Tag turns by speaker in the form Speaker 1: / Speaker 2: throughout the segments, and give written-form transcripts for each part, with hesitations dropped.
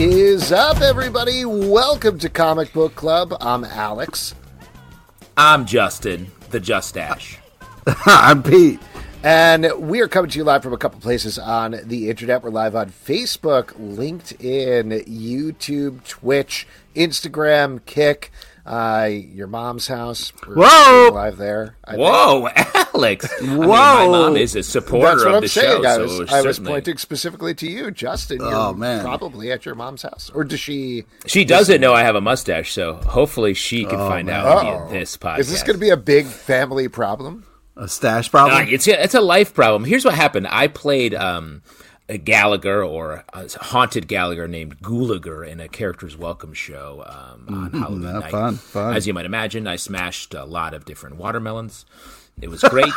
Speaker 1: is up, everybody? Welcome to Comic Book Club. I'm Alex.
Speaker 2: I'm Justin, the Justache.
Speaker 3: I'm Pete.
Speaker 1: And we are coming to you live from a couple places on the internet. We're live on Facebook, LinkedIn, YouTube, Twitch, Instagram, Kick, your mom's house.
Speaker 3: Whoa!
Speaker 1: Live there.
Speaker 2: Whoa, Alex.
Speaker 3: Whoa.
Speaker 2: I mean, my mom is a supporter
Speaker 1: That's what
Speaker 2: of
Speaker 1: I'm
Speaker 2: the
Speaker 1: saying.
Speaker 2: show.
Speaker 1: I was pointing specifically to you, Justin. You're
Speaker 3: man.
Speaker 1: probably at your mom's house. Or does she...
Speaker 2: She doesn't know I have a mustache, so hopefully she can find out via this podcast.
Speaker 1: Is this going to be a big family problem?
Speaker 3: A stash problem?
Speaker 2: It's a life problem. Here's what happened. I played a Gallagher, or a haunted Gallagher named Gulager, in a Character's Welcome show on Halloween night.
Speaker 3: Fun.
Speaker 2: As you might imagine, I smashed a lot of different watermelons. It was great.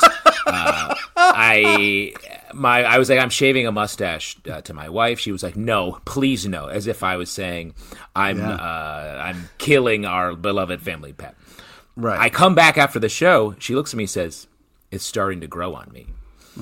Speaker 2: I was like, I'm shaving a mustache to my wife. She was like, no, please no, as if I was saying I'm killing our beloved family pet.
Speaker 3: Right.
Speaker 2: I come back after the show. She looks at me and says, it's starting to grow on me.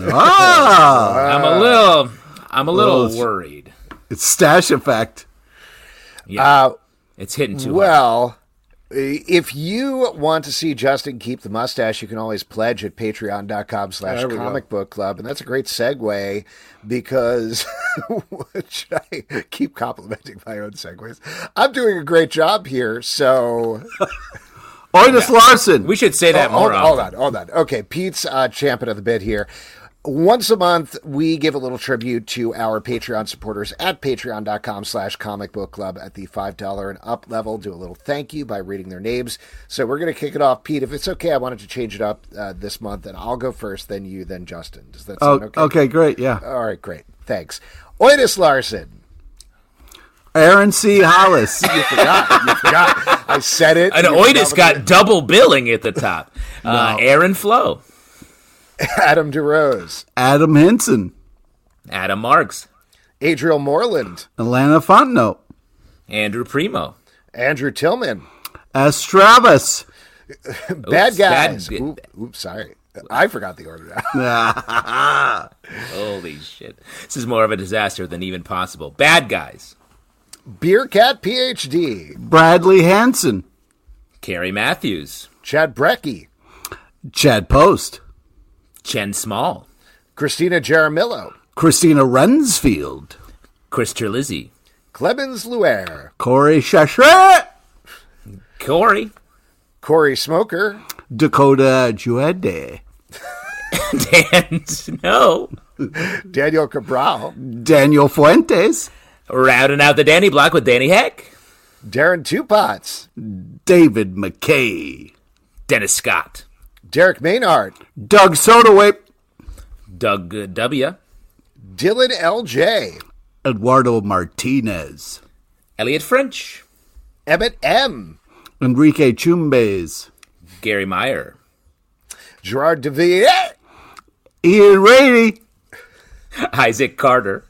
Speaker 3: Ah!
Speaker 2: I'm a little worried.
Speaker 3: It's stash effect.
Speaker 2: Yeah, it's hitting too hard.
Speaker 1: Well, if you want to see Justin keep the mustache, you can always pledge at patreon.com/comic book club. And that's a great segue because, which I keep complimenting my own segues, I'm doing a great job here. So,
Speaker 3: Oidus Larson.
Speaker 2: We should say that more often.
Speaker 1: Hold on. Okay, Pete's champing at the bit here. Once a month, we give a little tribute to our Patreon supporters at patreon.com/comic book club at the $5 and up level. Do a little thank you by reading their names. So we're going to kick it off. Pete, if it's okay, I wanted to change it up this month, and I'll go first, then you, then Justin. Does that sound okay?
Speaker 3: Okay, great, yeah.
Speaker 1: All right, great. Thanks. Oidus Larson.
Speaker 3: Aaron C. Hollis.
Speaker 1: You forgot. I said it.
Speaker 2: And Oidus got double billing at the top. Aaron Flo.
Speaker 1: Adam DeRose.
Speaker 3: Adam Henson.
Speaker 2: Adam Marks.
Speaker 1: Adriel Moreland.
Speaker 3: Alana Fontenot.
Speaker 2: Andrew Primo.
Speaker 1: Andrew Tillman.
Speaker 3: Estravis.
Speaker 1: Bad guys. Oops, sorry. I forgot the order now.
Speaker 2: Holy shit. This is more of a disaster than even possible. Bad guys.
Speaker 1: Beer Cat PhD.
Speaker 3: Bradley Hanson.
Speaker 2: Carrie Matthews.
Speaker 1: Chad Brecky.
Speaker 3: Chad Post.
Speaker 2: Chen Small.
Speaker 1: Christina Jaramillo.
Speaker 3: Christina Rensfield.
Speaker 2: Chris Terlizzi.
Speaker 1: Clemens Luer.
Speaker 3: Corey Chachet.
Speaker 2: Corey.
Speaker 1: Corey Smoker.
Speaker 3: Dakota Juede.
Speaker 2: Dan Snow.
Speaker 1: Daniel Cabral.
Speaker 3: Daniel Fuentes.
Speaker 2: Rounding out the Danny block with Danny Heck.
Speaker 1: Darren Tupots.
Speaker 3: David McKay.
Speaker 2: Dennis Scott.
Speaker 1: Derek Maynard.
Speaker 3: Doug Sodawape.
Speaker 2: Doug W.
Speaker 1: Dylan L.J.
Speaker 3: Eduardo Martinez.
Speaker 2: Elliot French.
Speaker 1: Emmett M.
Speaker 3: Enrique Chumbes.
Speaker 2: Gary Meyer.
Speaker 1: Gerard DeVille.
Speaker 3: Ian Rady.
Speaker 2: Isaac Carter.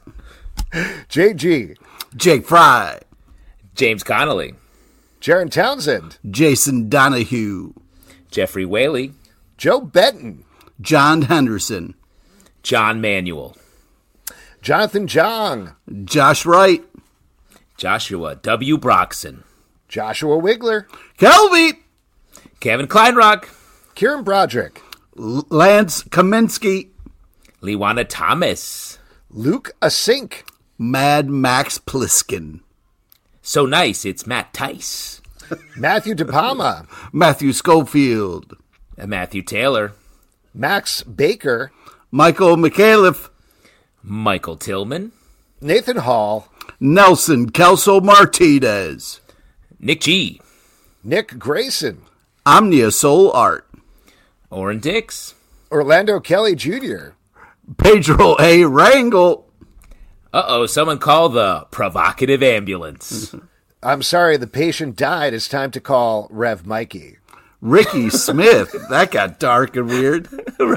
Speaker 1: JG.
Speaker 3: Jake Fry.
Speaker 2: James Connolly.
Speaker 1: Jaron Townsend.
Speaker 3: Jason Donahue.
Speaker 2: Jeffrey Whaley.
Speaker 1: Joe Benton.
Speaker 3: John Henderson.
Speaker 2: John Manuel.
Speaker 1: Jonathan Jong.
Speaker 3: Josh Wright.
Speaker 2: Joshua W. Broxson.
Speaker 1: Joshua Wigler.
Speaker 3: Kelby.
Speaker 2: Kevin Kleinrock.
Speaker 1: Kieran Broderick.
Speaker 3: Lance Kaminsky.
Speaker 2: Liwana Thomas.
Speaker 1: Luke Asink.
Speaker 3: Mad Max Pliskin.
Speaker 2: So nice, it's Matt Tice.
Speaker 1: Matthew DePalma.
Speaker 3: Matthew Schofield.
Speaker 2: Matthew Taylor.
Speaker 1: Max Baker.
Speaker 3: Michael McAuliffe.
Speaker 2: Michael Tillman.
Speaker 1: Nathan Hall.
Speaker 3: Nelson Kelso Martinez.
Speaker 2: Nick G.
Speaker 1: Nick Grayson.
Speaker 3: Omnia Soul Art.
Speaker 2: Oren Dix.
Speaker 1: Orlando Kelly Jr.
Speaker 3: Pedro A. Rangel.
Speaker 2: Uh-oh, someone call the provocative ambulance.
Speaker 1: I'm sorry, the patient died. It's time to call Rev Mikey.
Speaker 3: Ricky Smith. That got dark and weird.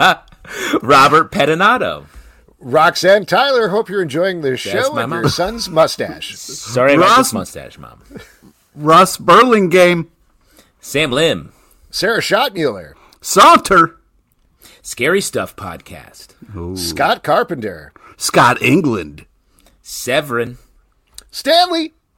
Speaker 2: Robert Pettinato.
Speaker 1: Roxanne Tyler, hope you're enjoying the show
Speaker 2: my
Speaker 1: and
Speaker 2: mom.
Speaker 1: your son's mustache.
Speaker 2: Sorry about this mustache, Mom.
Speaker 3: Russ Burlingame.
Speaker 2: Sam Lim.
Speaker 1: Sarah Schottmuller.
Speaker 3: Saunter.
Speaker 2: Scary Stuff Podcast.
Speaker 3: Ooh.
Speaker 1: Scott Carpenter.
Speaker 3: Scott England.
Speaker 2: Severin.
Speaker 1: Stanley.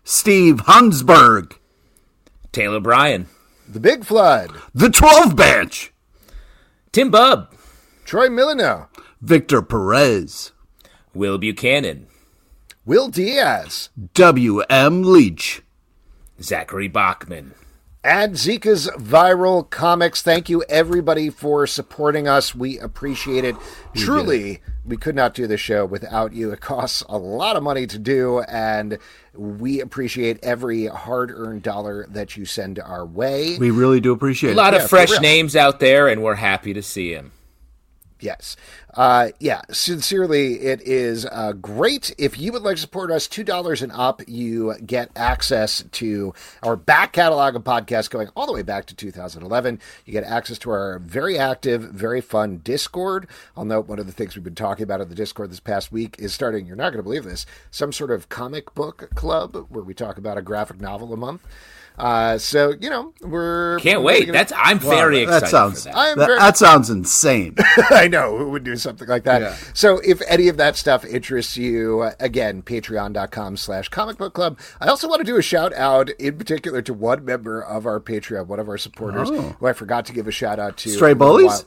Speaker 3: Steve Hunsberg,
Speaker 2: Taylor Bryan,
Speaker 1: The Big Flood,
Speaker 3: The 12 Bench,
Speaker 2: Tim Bubb,
Speaker 1: Troy Milano,
Speaker 3: Victor Perez,
Speaker 2: Will Buchanan,
Speaker 1: Will Diaz,
Speaker 3: W.M. Leach.
Speaker 2: Zachary Bachman.
Speaker 1: and Zika's Viral Comics. Thank you, everybody, for supporting us. We appreciate it. Truly, we could not do this show without you. It costs a lot of money to do, and we appreciate every hard-earned dollar that you send our way.
Speaker 3: We really do appreciate
Speaker 2: A
Speaker 3: it.
Speaker 2: lot
Speaker 1: Yeah,
Speaker 2: of
Speaker 1: for
Speaker 2: fresh
Speaker 1: real.
Speaker 2: names out there, and we're happy to see him.
Speaker 1: Yes. Sincerely, it is great. If you would like to support us, $2 and up, you get access to our back catalog of podcasts going all the way back to 2011. You get access to our very active, very fun Discord. I'll note one of the things we've been talking about in the Discord this past week is starting, you're not going to believe this, some sort of comic book club where we talk about a graphic novel a month. So, we're...
Speaker 2: Can't wait. I'm very excited for that.
Speaker 3: That sounds insane.
Speaker 1: I know, who would do something like that.
Speaker 3: Yeah.
Speaker 1: So if any of that stuff interests you, again, patreon.com/comic book club. I also want to do a shout out in particular to one member of our Patreon, one of our supporters, who I forgot to give a shout out to.
Speaker 3: Stray Bullies?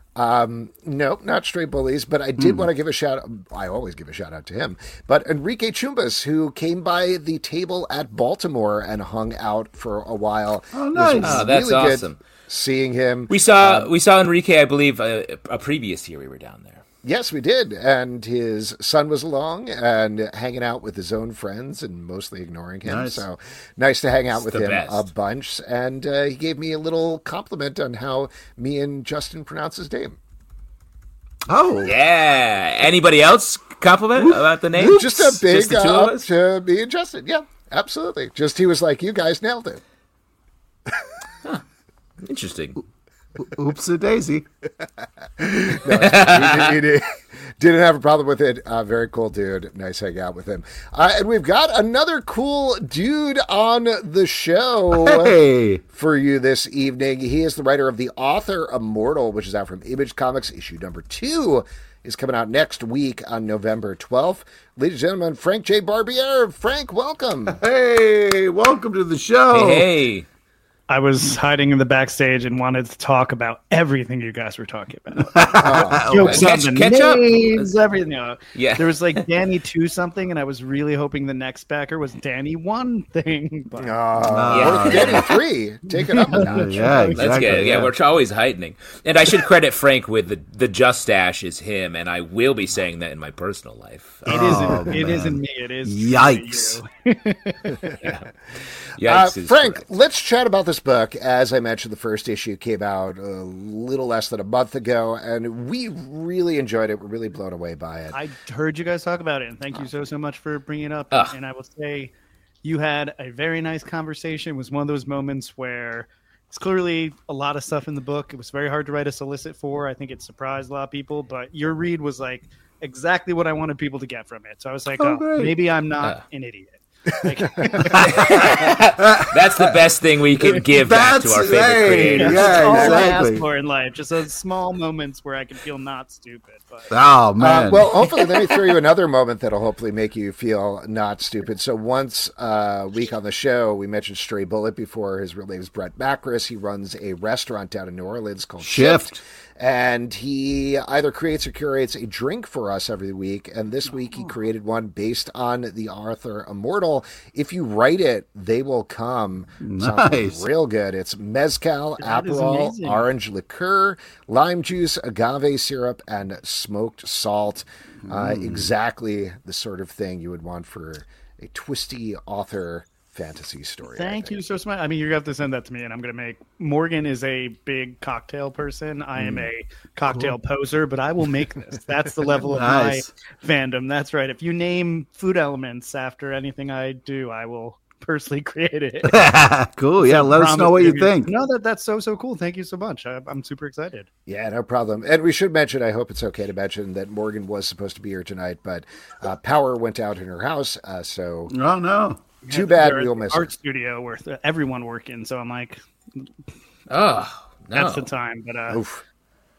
Speaker 1: No, not Stray Bullies, but I did want to give a shout out. I always give a shout out to him. But Enrique Chumbas, who came by the table at Baltimore and hung out for a while.
Speaker 3: Oh, nice.
Speaker 1: It was
Speaker 2: Oh, that's
Speaker 1: really good
Speaker 2: awesome.
Speaker 1: seeing him.
Speaker 2: We saw Enrique, I believe, a previous year we were down there.
Speaker 1: Yes, we did. And his son was along and hanging out with his own friends and mostly ignoring him.
Speaker 3: Nice.
Speaker 1: So nice to hang out with
Speaker 2: the
Speaker 1: him
Speaker 2: best.
Speaker 1: a bunch. And he gave me a little compliment on how me and Justin pronounce his name.
Speaker 3: Oh,
Speaker 2: Yeah. Anybody else compliment about the name?
Speaker 1: Just a big
Speaker 2: Just the two of
Speaker 1: up
Speaker 2: us?
Speaker 1: to me and Justin. Yeah, absolutely. Just he was like, you guys nailed it.
Speaker 2: Interesting.
Speaker 3: oops a daisy.
Speaker 1: He didn't have a problem with it. Very cool dude. Nice hang out with him. And we've got another cool dude on the show
Speaker 3: Hey,
Speaker 1: for you this evening. He is the writer of The Author Immortal, which is out from Image Comics. Issue number 2 is coming out next week on November 12th. Ladies and gentlemen, Frank J. Barbier. Frank, welcome.
Speaker 3: hey, welcome to the show.
Speaker 2: Hey.
Speaker 4: I was hiding in the backstage and wanted to talk about everything you guys were talking about. Jokes on the
Speaker 2: Catch up.
Speaker 4: names, everything.
Speaker 2: Yeah.
Speaker 4: There was like Danny 2 something, and I was really hoping the next backer was Danny 1 thing. But
Speaker 1: Or Danny 3. Take it up a notch.
Speaker 3: Yeah, exactly.
Speaker 2: That's good. Yeah, we're always heightening. And I should credit Frank with the Justache is him, and I will be saying that in my personal life.
Speaker 4: it isn't. It isn't me. It is.
Speaker 3: Yikes.
Speaker 2: Yikes is
Speaker 1: Frank,
Speaker 2: correct.
Speaker 1: let's chat about this book. As I mentioned, the first issue came out a little less than a month ago, and we really enjoyed it. We're really blown away by it.
Speaker 4: I heard you guys talk about it, and thank you so much for bringing it up.
Speaker 2: Ugh.
Speaker 4: And I will say, you had a very nice conversation. It was one of those moments where it's clearly a lot of stuff in the book. It was very hard to write a solicit for. I think it surprised a lot of people, but your read was like exactly what I wanted people to get from it. So I was like,
Speaker 3: great.
Speaker 4: maybe I'm not an idiot. Like,
Speaker 2: That's the best thing we can give back to our favorite
Speaker 3: Hey,
Speaker 2: creators.
Speaker 3: yeah,
Speaker 4: all I
Speaker 3: exactly.
Speaker 4: ask for in life. Just those small moments where I can feel not stupid. But
Speaker 3: Oh man.
Speaker 1: Well, hopefully, let me throw you another moment that'll hopefully make you feel not stupid. So, once a week on the show, we mentioned Stray Bullet before. His real name is Brett Macris. He runs a restaurant down in New Orleans called
Speaker 3: Shift.
Speaker 1: And he either creates or curates a drink for us every week. And this week he created one based on the Author Immortal. If you write it, they will come. Something
Speaker 3: Nice.
Speaker 1: real good. It's mezcal,
Speaker 4: That is
Speaker 1: Aperol,
Speaker 4: amazing.
Speaker 1: orange liqueur, lime juice, agave syrup, and smoked salt. Exactly the sort of thing you would want for a twisty author fantasy story. I
Speaker 4: thank
Speaker 1: think.
Speaker 4: you so much. I mean, you're going to have to send that to me, and I'm going to make... Morgan is a big cocktail person. I am a cocktail poser, but I will make this. That's the level of
Speaker 3: Nice.
Speaker 4: my fandom. That's right. If you name food elements after anything I do, I will personally create it.
Speaker 3: Cool. Yeah, let us know what you think.
Speaker 4: No, that's so cool. Thank you so much. I'm super excited.
Speaker 1: Yeah, no problem. And we should mention, I hope it's okay to mention, that Morgan was supposed to be here tonight, but power went out in her house, so
Speaker 3: Oh no.
Speaker 1: too bad
Speaker 4: We're at
Speaker 1: we'll
Speaker 4: the
Speaker 1: miss her.
Speaker 4: art studio where everyone working, so I'm like,
Speaker 2: Oh, no.
Speaker 4: that's the time. But
Speaker 1: Oof.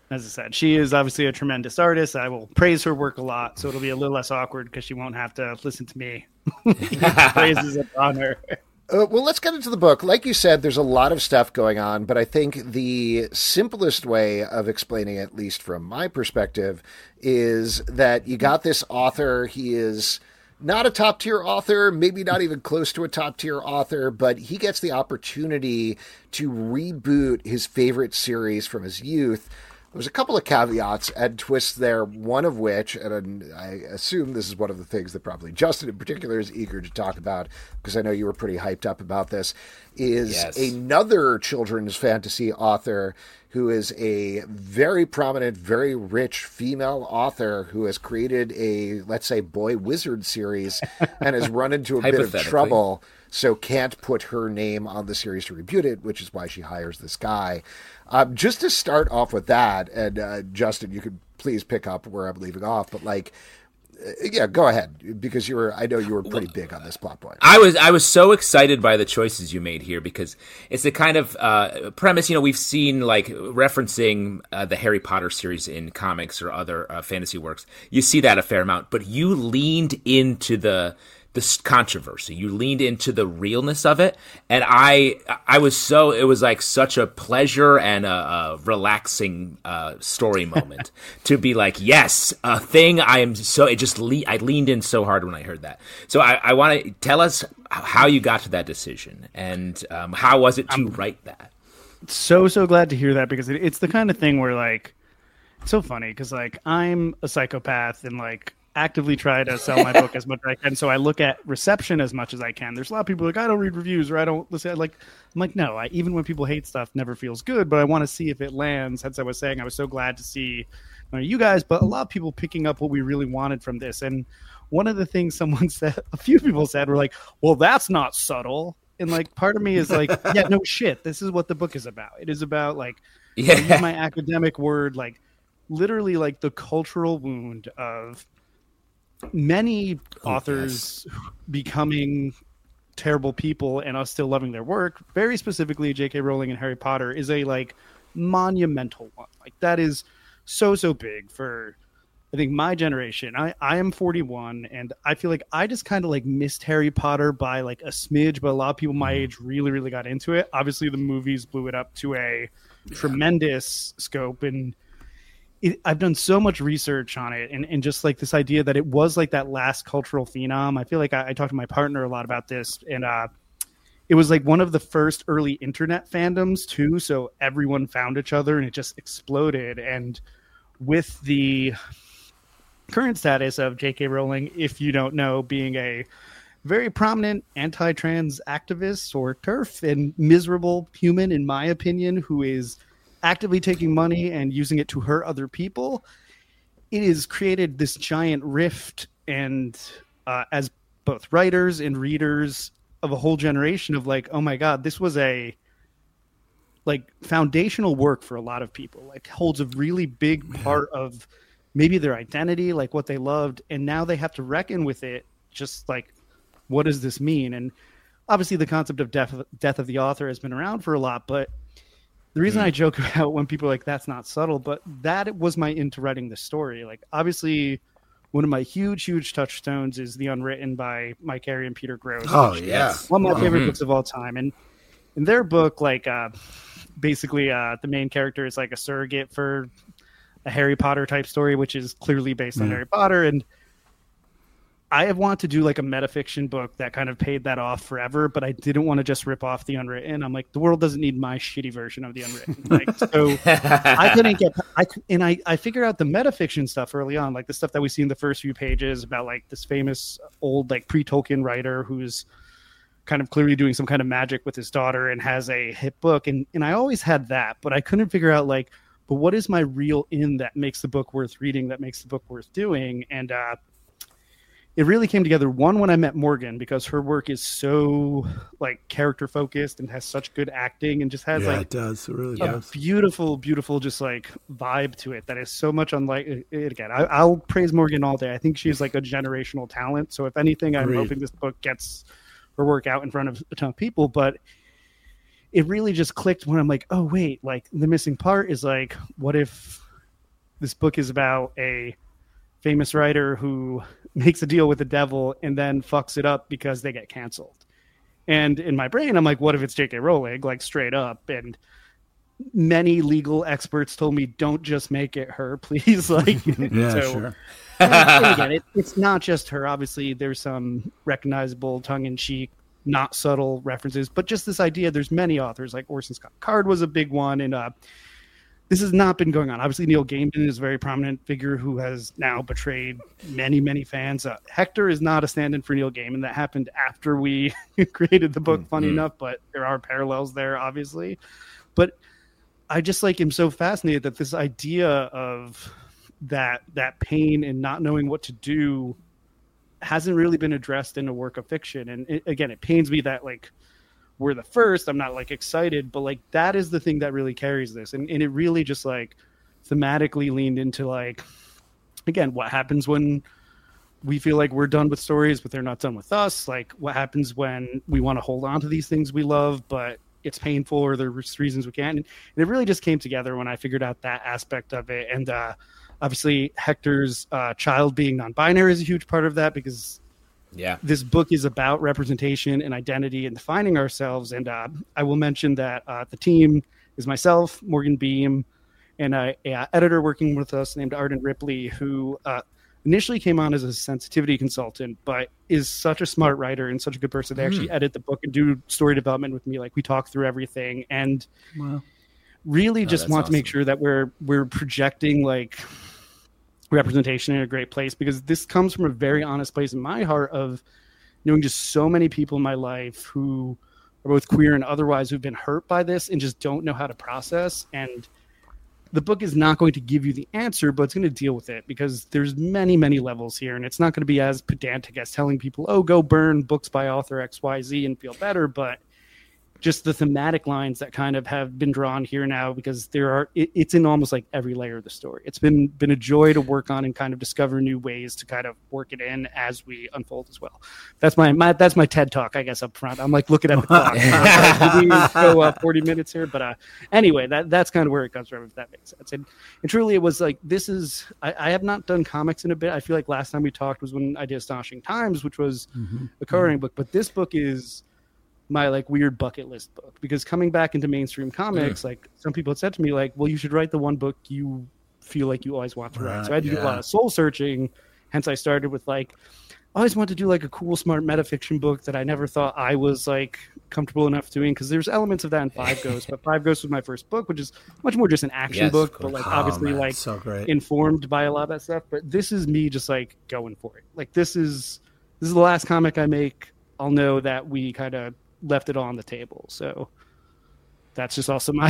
Speaker 4: As I said, she is obviously a tremendous artist. I will praise her work a lot, so it'll be a little less awkward because she won't have to listen to me praises upon her.
Speaker 1: Well, let's get into the book. Like you said, there's a lot of stuff going on, but I think the simplest way of explaining it, at least from my perspective, is that you got this author. He is not a top-tier author, maybe not even close to a top-tier author, but he gets the opportunity to reboot his favorite series from his youth. There's a couple of caveats and twists there, one of which, and I assume this is one of the things that probably Justin in particular is eager to talk about, because I know you were pretty hyped up about this, is another children's fantasy author who is a very prominent, very rich female author who has created a, let's say, boy wizard series and has run into a bit of trouble, so can't put her name on the series to reboot it, which is why she hires this guy. Just to start off with that, and Justin, you could please pick up where I'm leaving off, but yeah, go ahead, because I know you were pretty big on this plot point.
Speaker 2: I was so excited by the choices you made here, because it's the kind of premise, we've seen referencing the Harry Potter series in comics or other fantasy works. You see that a fair amount, but you leaned into the controversy. You leaned into the realness of it, and it was such a pleasure and a relaxing story moment to be like, yes, a thing. I leaned in so hard when I heard that. So I want to tell us how you got to that decision, and how was it to write that?
Speaker 4: So glad to hear that, because it's the kind of thing where it's so funny, because I'm a psychopath and actively try to sell my book as much as I can. So I look at reception as much as I can. There's a lot of people I don't read reviews, or I don't listen. I'm like, no, even when people hate stuff, never feels good, but I want to see if it lands. As I was saying, I was so glad to see you guys, but a lot of people picking up what we really wanted from this. And one of the things someone said, a few people said, were well, that's not subtle. And part of me is yeah, no shit. This is what the book is about. It is about use my academic word, literally the cultural wound of many authors becoming terrible people and us still loving their work. Very specifically, J.K. Rowling and Harry Potter is a monumental one. That is so big for, I think, my generation. I am 41, and I feel I just kind of missed Harry Potter by a smidge, but a lot of people my age really got into it. Obviously, the movies blew it up to a tremendous scope, and I've done so much research on it, and just this idea that it was that last cultural phenom. I feel I talked to my partner a lot about this, and it was one of the first early internet fandoms too. So everyone found each other, and it just exploded. And with the current status of J.K. Rowling, if you don't know, being a very prominent anti-trans activist or TERF and miserable human, in my opinion, who is actively taking money and using it to hurt other people, it has created this giant rift, and as both writers and readers of a whole generation of oh my god, this was a foundational work for a lot of people, holds a really big part of maybe their identity, what they loved, and now they have to reckon with it, just what does this mean? And obviously the concept of death of the author has been around for a lot, but the reason I joke about when people are that's not subtle, but that was my into writing the story. Obviously, one of my huge touchstones is The Unwritten by Mike Carey and Peter Grosz.
Speaker 3: Oh, yeah.
Speaker 4: One of my favorite books of all time. And in their book, basically the main character is a surrogate for a Harry Potter type story, which is clearly based on Harry Potter. And I have wanted to do a metafiction book that kind of paid that off forever, but I didn't want to just rip off The Unwritten. I'm the world doesn't need my shitty version of The Unwritten. So I couldn't get, I figured out the metafiction stuff early on, the stuff that we see in the first few pages about this famous old, pre-Tolkien writer who's kind of clearly doing some kind of magic with his daughter and has a hit book. And I always had that, but I couldn't figure out but what is my real in that makes the book worth reading, that makes the book worth doing? And, it really came together, one, when I met Morgan, because her work is so character focused and has such good acting, and just has
Speaker 3: it does. It really does.
Speaker 4: Beautiful just vibe to it that is so much unlike it. Again, I'll praise Morgan all day. I think she's a generational talent. So if anything, I'm hoping this book gets her work out in front of a ton of people. But it really just clicked when I'm oh wait, the missing part is what if this book is about a famous writer who makes a deal with the devil and then fucks it up because they get canceled. And in my brain, I'm like, what if it's J.K. Rowling, like straight up? And many legal experts told me, don't just make it her, please. Like,
Speaker 3: Yeah,
Speaker 4: so,
Speaker 3: sure.
Speaker 4: and again, it's not just her. Obviously, there's some recognizable tongue-in-cheek, not subtle references, but just this idea. There's many authors, like Orson Scott Card was a big one, and this has not been going on. Obviously, Neil Gaiman is a very prominent figure who has now betrayed many, many fans. Hector is not a stand-in for Neil Gaiman. That happened after we created the book, funny enough, but there are parallels there, obviously. But I just am so fascinated that this idea of that pain and not knowing what to do hasn't really been addressed in a work of fiction. And it pains me that we're the first. I'm not excited, but that is the thing that really carries this. And it really just thematically leaned into again, what happens when we feel like we're done with stories, but they're not done with us. What happens when we want to hold on to these things we love, but it's painful or there's reasons we can't. And it really just came together when I figured out that aspect of it. And obviously Hector's child being non-binary is a huge part of that, because this book is about representation and identity and defining ourselves. And I will mention that the team is myself, Morgan Beam, and a editor working with us named Arden Ripley, who initially came on as a sensitivity consultant, but is such a smart writer and such a good person. They actually edit the book and do story development with me. We talk through everything, and really just want to make sure that we're projecting representation in a great place, because this comes from a very honest place in my heart of knowing just so many people in my life who are both queer and otherwise who've been hurt by this and just don't know how to process. And the book is not going to give you the answer, but it's going to deal with it, because there's many, many levels here. And it's not going to be as pedantic as telling people, oh, go burn books by author XYZ and feel better. But just the thematic lines that kind of have been drawn here now, because it's in almost every layer of the story. It's been a joy to work on and kind of discover new ways to kind of work it in as we unfold as well. That's my TED talk, I guess, up front. I'm looking at the clock. We go 40 minutes here, but anyway, that's kind of where it comes from, if that makes sense. And truly, it was this is I have not done comics in a bit. I feel like last time we talked was when I did Astonishing Times, which was a coloring book, but this book is my weird bucket list book, because coming back into mainstream comics, some people had said to me, well, you should write the one book you feel like you always want to write. So I had to do a lot of soul searching. Hence I started with I always wanted to do a cool, smart metafiction book that I never thought I was comfortable enough doing, because there's elements of that in Five Ghosts, but Five Ghosts was my first book, which is much more just an action book, but obviously
Speaker 3: so
Speaker 4: informed by a lot of that stuff. But this is me just going for it. This is the last comic I make. I'll know that we kind of left it all on the table. So that's just also my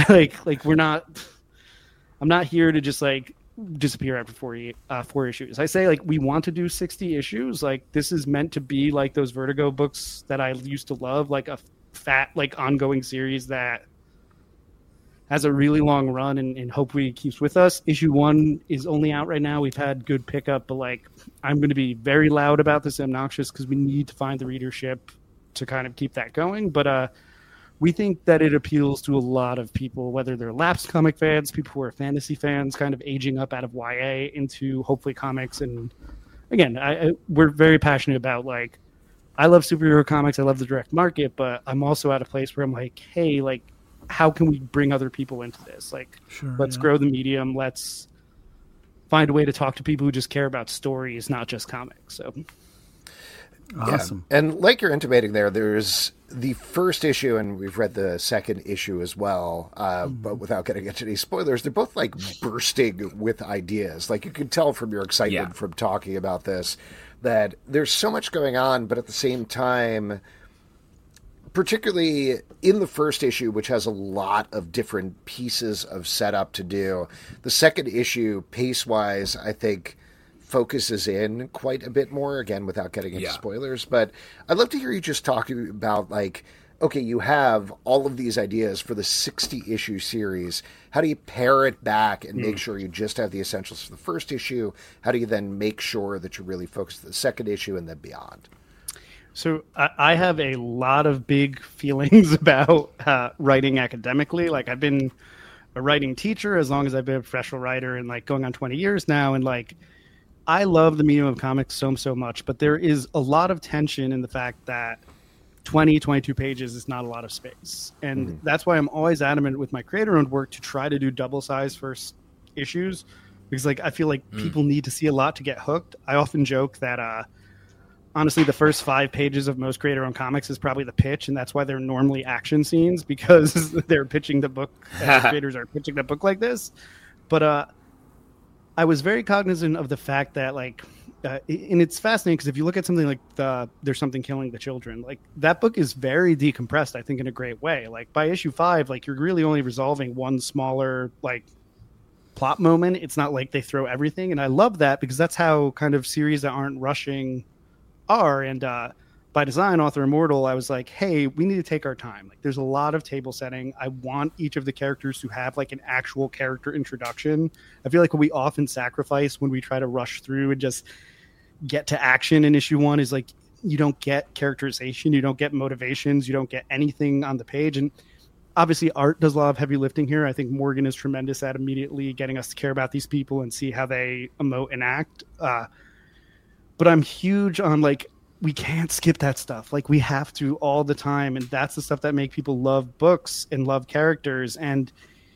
Speaker 4: I'm not here to just disappear after 4 issues. I say we want to do 60 issues. This is meant to be those Vertigo books that I used to love, a fat ongoing series that has a really long run and hopefully keeps with us. Issue 1 is only out right now. We've had good pickup, but I'm going to be very loud about this, obnoxious, because we need to find the readership to kind of keep that going. But we think that it appeals to a lot of people, whether they're lapsed comic fans, people who are fantasy fans, kind of aging up out of YA into hopefully comics. And again, we're very passionate about I love superhero comics, I love the direct market, but I'm also at a place where I'm hey, how can we bring other people into this? Let's grow the medium. Let's find a way to talk to people who just care about stories, not just comics. So
Speaker 3: awesome.
Speaker 1: Yeah. And you're intimating there's the first issue, and we've read the second issue as well, but without getting into any spoilers, they're both bursting with ideas. You can tell from your excitement from talking about this that there's so much going on, but at the same time, particularly in the first issue, which has a lot of different pieces of setup to do, the second issue, pace-wise, I think focuses in quite a bit more, again, without getting into spoilers. But I'd love to hear you just talking about, okay, you have all of these ideas for the 60-issue series. How do you pare it back and make sure you just have the essentials for the first issue? How do you then make sure that you really focus on the second issue and then beyond?
Speaker 4: So I have a lot of big feelings about writing academically. I've been a writing teacher as long as I've been a professional writer, and like going on 20 years now. And like, I love the medium of comics so much, but there is a lot of tension in the fact that 22 pages is not a lot of space. And that's why I'm always adamant with my creator-owned work to try to do double-sized first issues, because like I feel like people need to see a lot to get hooked. I often joke that honestly, the first 5 pages of most creator-owned comics is probably the pitch, and that's why they're normally action scenes, because they're pitching the book. Creators are pitching the book like this. But I was very cognizant of the fact that, like, and it's fascinating because if you look at something like There's Something Killing the Children, like that book is very decompressed, I think, in a great way. Like by issue 5, like you're really only resolving one smaller like plot moment. It's not like they throw everything, and I love that because that's how kind of series that aren't rushing are. And by design, Author Immortal, I was like, hey, we need to take our time. Like there's a lot of table setting. I want each of the characters to have like an actual character introduction. I feel like what we often sacrifice when we try to rush through and just get to action in issue 1 is like you don't get characterization, you don't get motivations, you don't get anything on the page. And obviously art does a lot of heavy lifting here. I think Morgan is tremendous at immediately getting us to care about these people and see how they emote and act. But I'm huge on like, we can't skip that stuff. Like we have to all the time. And that's the stuff that make people love books and love characters. And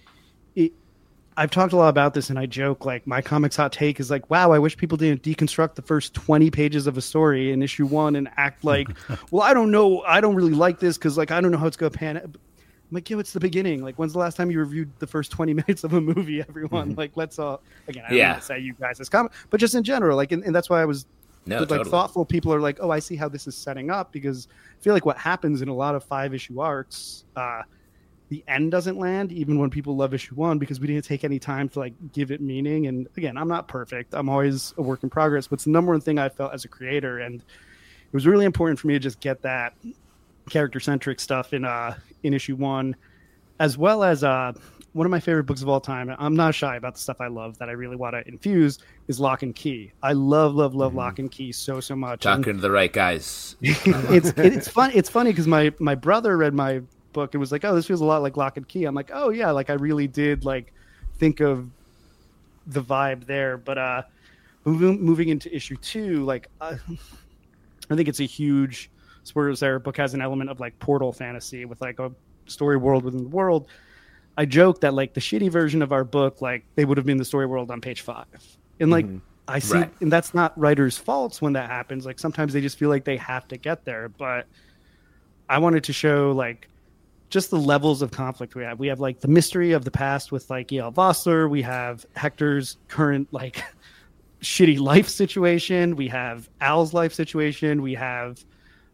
Speaker 4: I've talked a lot about this, and I joke, like, my comics hot take is like, wow, I wish people didn't deconstruct the first 20 pages of a story in issue 1 and act like, well, I don't know. I don't really like this because, like, I don't know how it's going to pan out. I'm like, yo, it's the beginning. Like, when's the last time you reviewed the first 20 minutes of a movie, everyone? Like, let's all, again, I don't want to say you guys as comic, but just in general, like, and that's why I was,
Speaker 2: totally.
Speaker 4: Thoughtful people are like, oh, I see how this is setting up, because I feel like what happens in a lot of 5-issue arcs, the end doesn't land even when people love issue 1, because we didn't take any time to like give it meaning. And again, I'm not perfect. I'm always a work in progress, but it's the number one thing I felt as a creator. And it was really important for me to just get that character centric stuff in issue 1, as well as one of my favorite books of all time. I'm not shy about the stuff I love that I really want to infuse is Lock and Key. I love Lock and Key so much.
Speaker 2: Talking to the right guys.
Speaker 4: It's fun. It's funny because my brother read my book and was like, oh, this feels a lot like Lock and Key. I'm like, oh yeah, like I really did like think of the vibe there. But moving into issue 2, like I think it's a huge spoilers there. Book has an element of like portal fantasy with like a story world within the world. I joke that like the shitty version of our book, like they would have been the story world on page 5. And like I see, right. And that's not writers' faults when that happens. Like sometimes they just feel like they have to get there. But I wanted to show like just the levels of conflict we have. We have like the mystery of the past with like E.L. Vossler. We have Hector's current like shitty life situation. We have Al's life situation. We have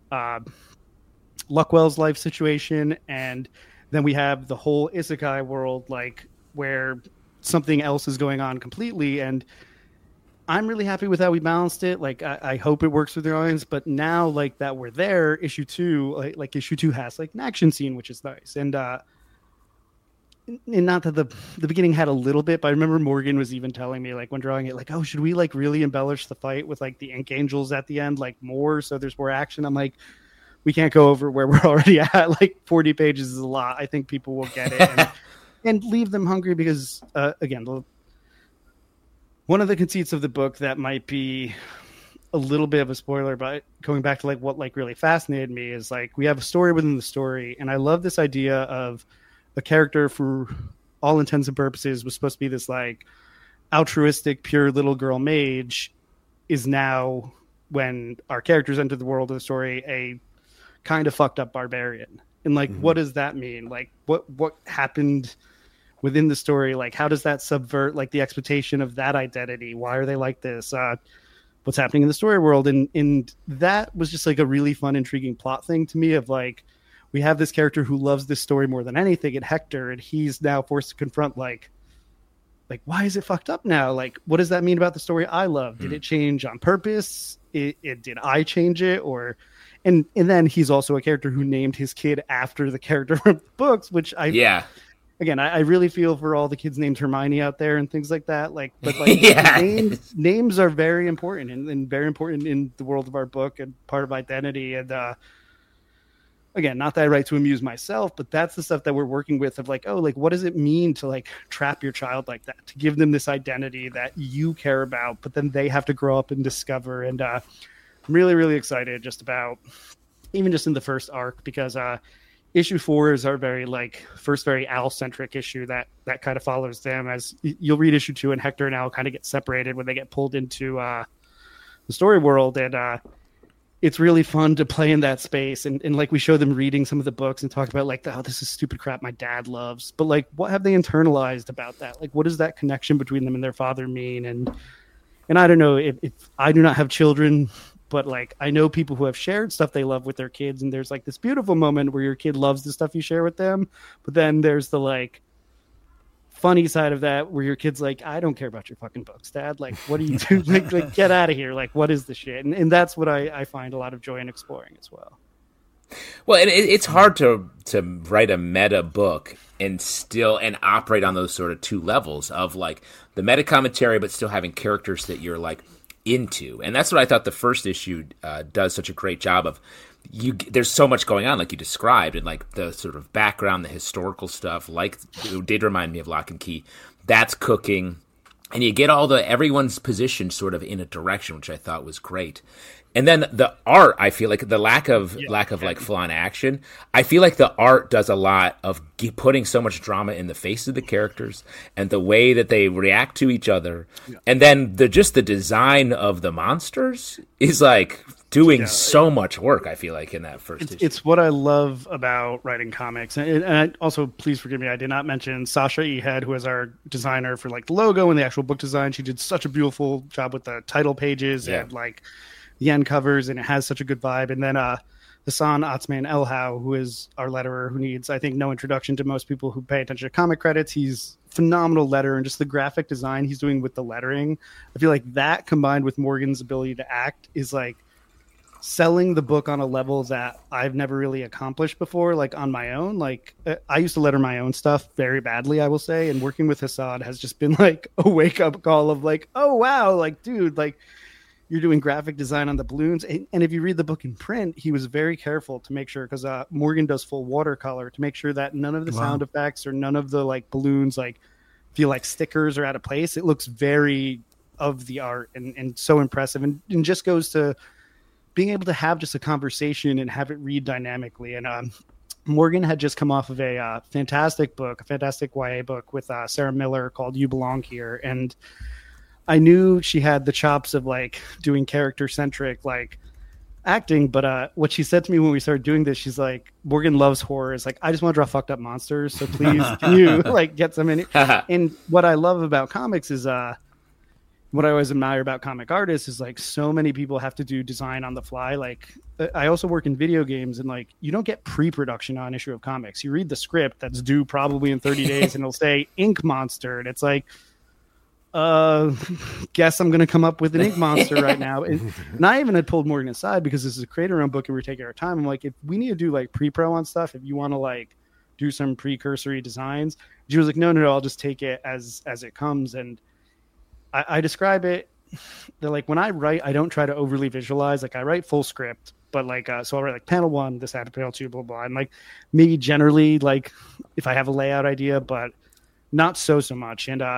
Speaker 4: Luckwell's life situation. And then we have the whole Isekai world, like where something else is going on completely. And I'm really happy with how we balanced it. Like, I hope it works with the audience. But now, like that we're there, issue 2, like issue 2 has like an action scene, which is nice. And not that the beginning had a little bit, but I remember Morgan was even telling me, like when drawing it, like, oh, should we like really embellish the fight with like the Ink Angels at the end, like more, so there's more action? I'm like, we can't go over where we're already at. Like 40 pages is a lot. I think people will get it and leave them hungry because, again, one of the conceits of the book that might be a little bit of a spoiler, but going back to like what like really fascinated me is like we have a story within the story. And I love this idea of a character, for all intents and purposes, was supposed to be this like altruistic, pure little girl mage, is now, when our characters enter the world of the story, a kind of fucked up barbarian. And like, what does that mean? Like what happened within the story? Like, how does that subvert like the expectation of that identity? Why are they like this? What's happening in the story world? And that was just like a really fun, intriguing plot thing to me of like, we have this character who loves this story more than anything, and Hector, and he's now forced to confront like, why is it fucked up now? Like, what does that mean about the story I love? Did it change on purpose? Did I change it? Or, and then he's also a character who named his kid after the character from the books, which again, I really feel for all the kids named Hermione out there and things like that. Like, but like names are very important and very important in the world of our book and part of identity. And again, not that I write to amuse myself, but that's the stuff that we're working with of like, oh, like, what does it mean to like trap your child like that, to give them this identity that you care about, but then they have to grow up and discover. And I'm really, really excited just about even just in the first arc, because issue 4 is our very Al centric issue that kind of follows them. As you'll read issue 2, and Hector and Al kind of get separated when they get pulled into the story world. And it's really fun to play in that space. And like we show them reading some of the books and talk about like, oh, this is stupid crap my dad loves. But like, what have they internalized about that? Like, what does that connection between them and their father mean? And I don't know if I do not have children, but like, I know people who have shared stuff they love with their kids. And there's like this beautiful moment where your kid loves the stuff you share with them. But then there's the like funny side of that where your kid's like, I don't care about your fucking books, Dad. Like, what do you do? like get out of here. Like, what is the shit? And that's what I find a lot of joy in exploring as well.
Speaker 2: Well, it's hard to write a meta book and operate on those sort of two levels of like the meta commentary, but still having characters that you're like into. And that's what I thought the first issue does such a great job of. There's so much going on, like you described, and like the sort of background, the historical stuff, like it did remind me of Lock and Key. That's cooking, and you get everyone's positioned sort of in a direction, which I thought was great. And then the art, I feel like the lack of like full on action. I feel like the art does a lot of putting so much drama in the face of the characters and the way that they react to each other, and then the design of the monsters is like doing so much work. I feel like in that first issue.
Speaker 4: It's what I love about writing comics. And I also, please forgive me, I did not mention Sasha Ehead, who is our designer for like the logo and the actual book design. She did such a beautiful job with the title pages and like the end covers, and it has such a good vibe. And then Hassan Atzman Elhau, who is our letterer, who needs, I think, no introduction to most people who pay attention to comic credits. He's phenomenal letterer, and just the graphic design he's doing with the lettering. I feel like that combined with Morgan's ability to act is like selling the book on a level that I've never really accomplished before, like on my own. Like I used to letter my own stuff very badly, I will say, and working with Hassan has just been like a wake up call of like, oh wow, like dude, like you're doing graphic design on the balloons. And if you read the book in print, he was very careful to make sure, because Morgan does full watercolor, to make sure that none of the sound effects or none of the like balloons like feel like stickers are out of place. It looks very of the art and so impressive, and just goes to being able to have just a conversation and have it read dynamically. And Morgan had just come off of a fantastic YA book with Sarah Miller called You Belong Here. And I knew she had the chops of like doing character centric like acting, but what she said to me when we started doing this, she's like, Morgan loves horror. It's like, I just want to draw fucked up monsters, so please can you like get some in it? And what I love about comics is what I always admire about comic artists is like so many people have to do design on the fly. Like I also work in video games, and like you don't get pre-production on issue of comics. You read the script that's due probably in 30 days and it'll say Ink Monster, and it's like, guess I'm going to come up with an ink monster right now. And I even had pulled Morgan aside, because this is a creator-owned book and we're taking our time. I'm like, if we need to do like pre-pro on stuff, if you want to like do some precursory designs, she was like, no, I'll just take it as it comes. And I describe it that like when I write, I don't try to overly visualize. Like I write full script, but like so I'll write like panel 1, this happened, panel 2, blah blah. And like maybe generally like if I have a layout idea, but not so much. And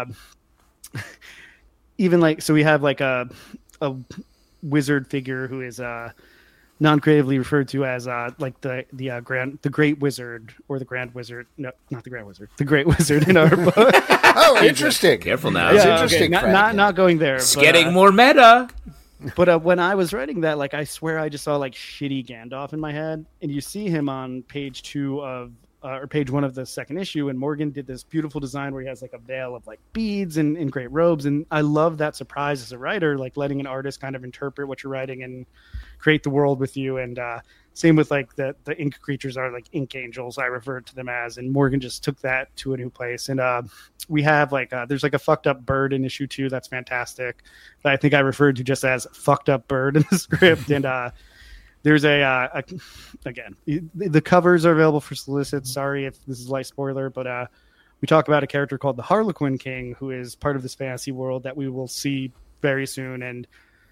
Speaker 4: even like, so we have like a wizard figure who is non-creatively referred to as like the Great Wizard, or the Grand Wizard. No, not the Grand Wizard, the Great Wizard in our book.
Speaker 1: Oh, interesting.
Speaker 2: Careful now.
Speaker 1: That's interesting.
Speaker 4: Okay. Not going there.
Speaker 2: It's getting more meta.
Speaker 4: But when I was writing that, like I swear I just saw like shitty Gandalf in my head, and you see him on page 2 of or page 1 of the second issue, and Morgan did this beautiful design where he has like a veil of like beads and great robes, and I love that surprise as a writer, like letting an artist kind of interpret what you're writing and create the world with you. And same with like the ink creatures are like ink angels, I referred to them as, and Morgan just took that to a new place. And we have like there's like a fucked up bird in issue 2 that's fantastic, that I think I referred to just as fucked up bird in the script. And there's again, the covers are available for solicit. Sorry if this is light spoiler, but we talk about a character called the Harlequin King, who is part of this fantasy world that we will see very soon. And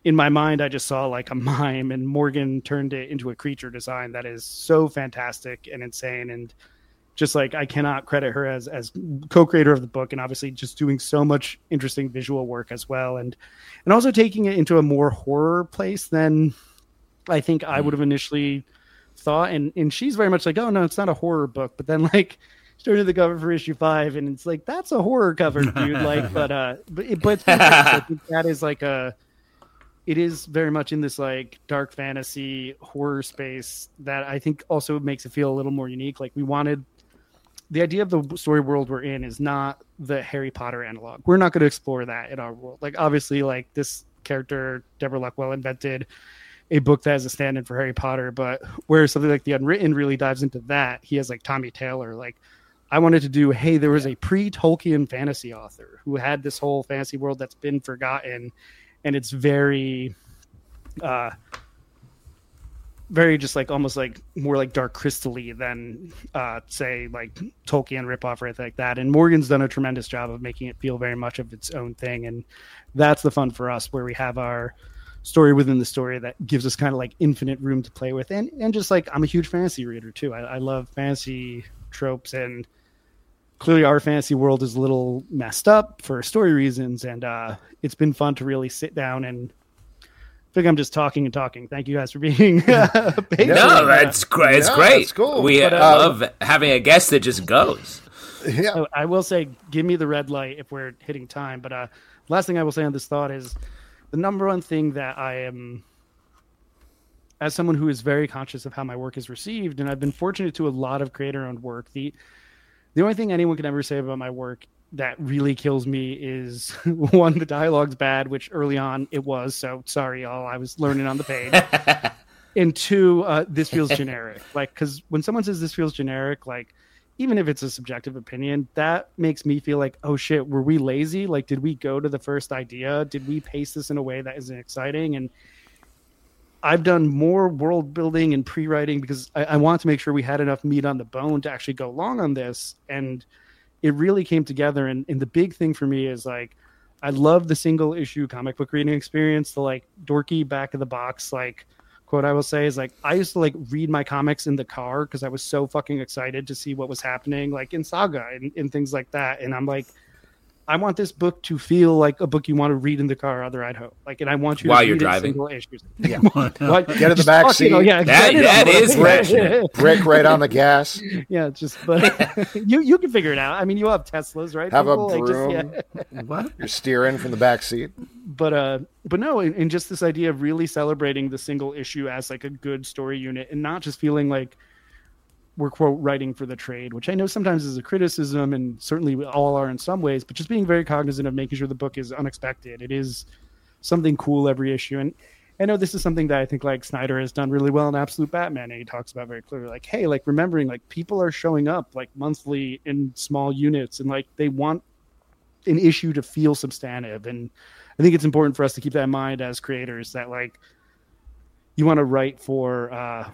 Speaker 4: in my mind, I just saw like a mime, and Morgan turned it into a creature design that is so fantastic and insane. And just like, I cannot credit her as co-creator of the book, and obviously just doing so much interesting visual work as well. And also taking it into a more horror place than I think I would have initially thought. And she's very much like, oh no, it's not a horror book. But then like, started the cover for issue 5, and it's like, that's a horror cover, dude. Like, but I think that is like it is very much in this like dark fantasy horror space that I think also makes it feel a little more unique. Like, we wanted the idea of the story world we're in is not the Harry Potter analog. We're not going to explore that in our world. Like, obviously, like, this character, Deborah Luckwell, invented a book that has a stand-in for Harry Potter, but where something like The Unwritten really dives into that, he has like Tommy Taylor. Like, I wanted to do, hey, there was a pre-Tolkien fantasy author who had this whole fantasy world that's been forgotten, and it's very just like almost like more like Dark Crystal-y than say like Tolkien ripoff or anything like that. And Morgan's done a tremendous job of making it feel very much of its own thing, and that's the fun for us, where we have our story within the story that gives us kind of like infinite room to play with. And just like, I'm a huge fantasy reader too. I love fantasy tropes, and clearly our fantasy world is a little messed up for story reasons, and it's been fun to really sit down and I think I'm just talking and talking. Thank you guys for being patient.
Speaker 2: No, that's great. It's great.
Speaker 1: It's cool.
Speaker 2: We love having a guest that just goes.
Speaker 1: Yeah.
Speaker 4: I will say, give me the red light if we're hitting time. But last thing I will say on this thought is the number one thing that I am, as someone who is very conscious of how my work is received, and I've been fortunate to a lot of creator-owned work, the only thing anyone can ever say about my work that really kills me is, one, the dialogue's bad, which early on it was, so sorry y'all, I was learning on the page. And two, this feels generic. Like, because when someone says this feels generic, like, even if it's a subjective opinion, that makes me feel like, oh shit, were we lazy? Like, did we go to the first idea? Did we pace this in a way that isn't exciting? And I've done more world building and pre-writing because I want to make sure we had enough meat on the bone to actually go long on this. And it really came together. And the big thing for me is like, I love the single issue comic book reading experience. The like dorky back of the box, like quote I will say is like, I used to like read my comics in the car because I was so fucking excited to see what was happening, like in Saga and things like that. And I'm like, I want this book to feel like a book you want to read in the car on the ride home. Like, and I want you
Speaker 2: while
Speaker 4: to
Speaker 2: you're
Speaker 4: read
Speaker 2: driving.
Speaker 4: single issues.
Speaker 1: Yeah. Get in the back seat.
Speaker 4: Yeah,
Speaker 2: That is passionate.
Speaker 1: Brick right on the gas.
Speaker 4: Yeah, just but you can figure it out. I mean, you have Teslas, right?
Speaker 1: Have
Speaker 4: people?
Speaker 1: a broom.
Speaker 4: Like, just,
Speaker 3: What?
Speaker 1: You're steering from the back seat.
Speaker 4: But no, and just this idea of really celebrating the single issue as like a good story unit, and not just feeling like we're quote writing for the trade, which I know sometimes is a criticism, and certainly we all are in some ways, but just being very cognizant of making sure the book is unexpected. It is something cool every issue. And I know this is something that I think like Snyder has done really well in Absolute Batman. And he talks about very clearly, like, hey, like remembering like people are showing up like monthly in small units, and like they want an issue to feel substantive. And I think it's important for us to keep that in mind as creators, that like you want to write for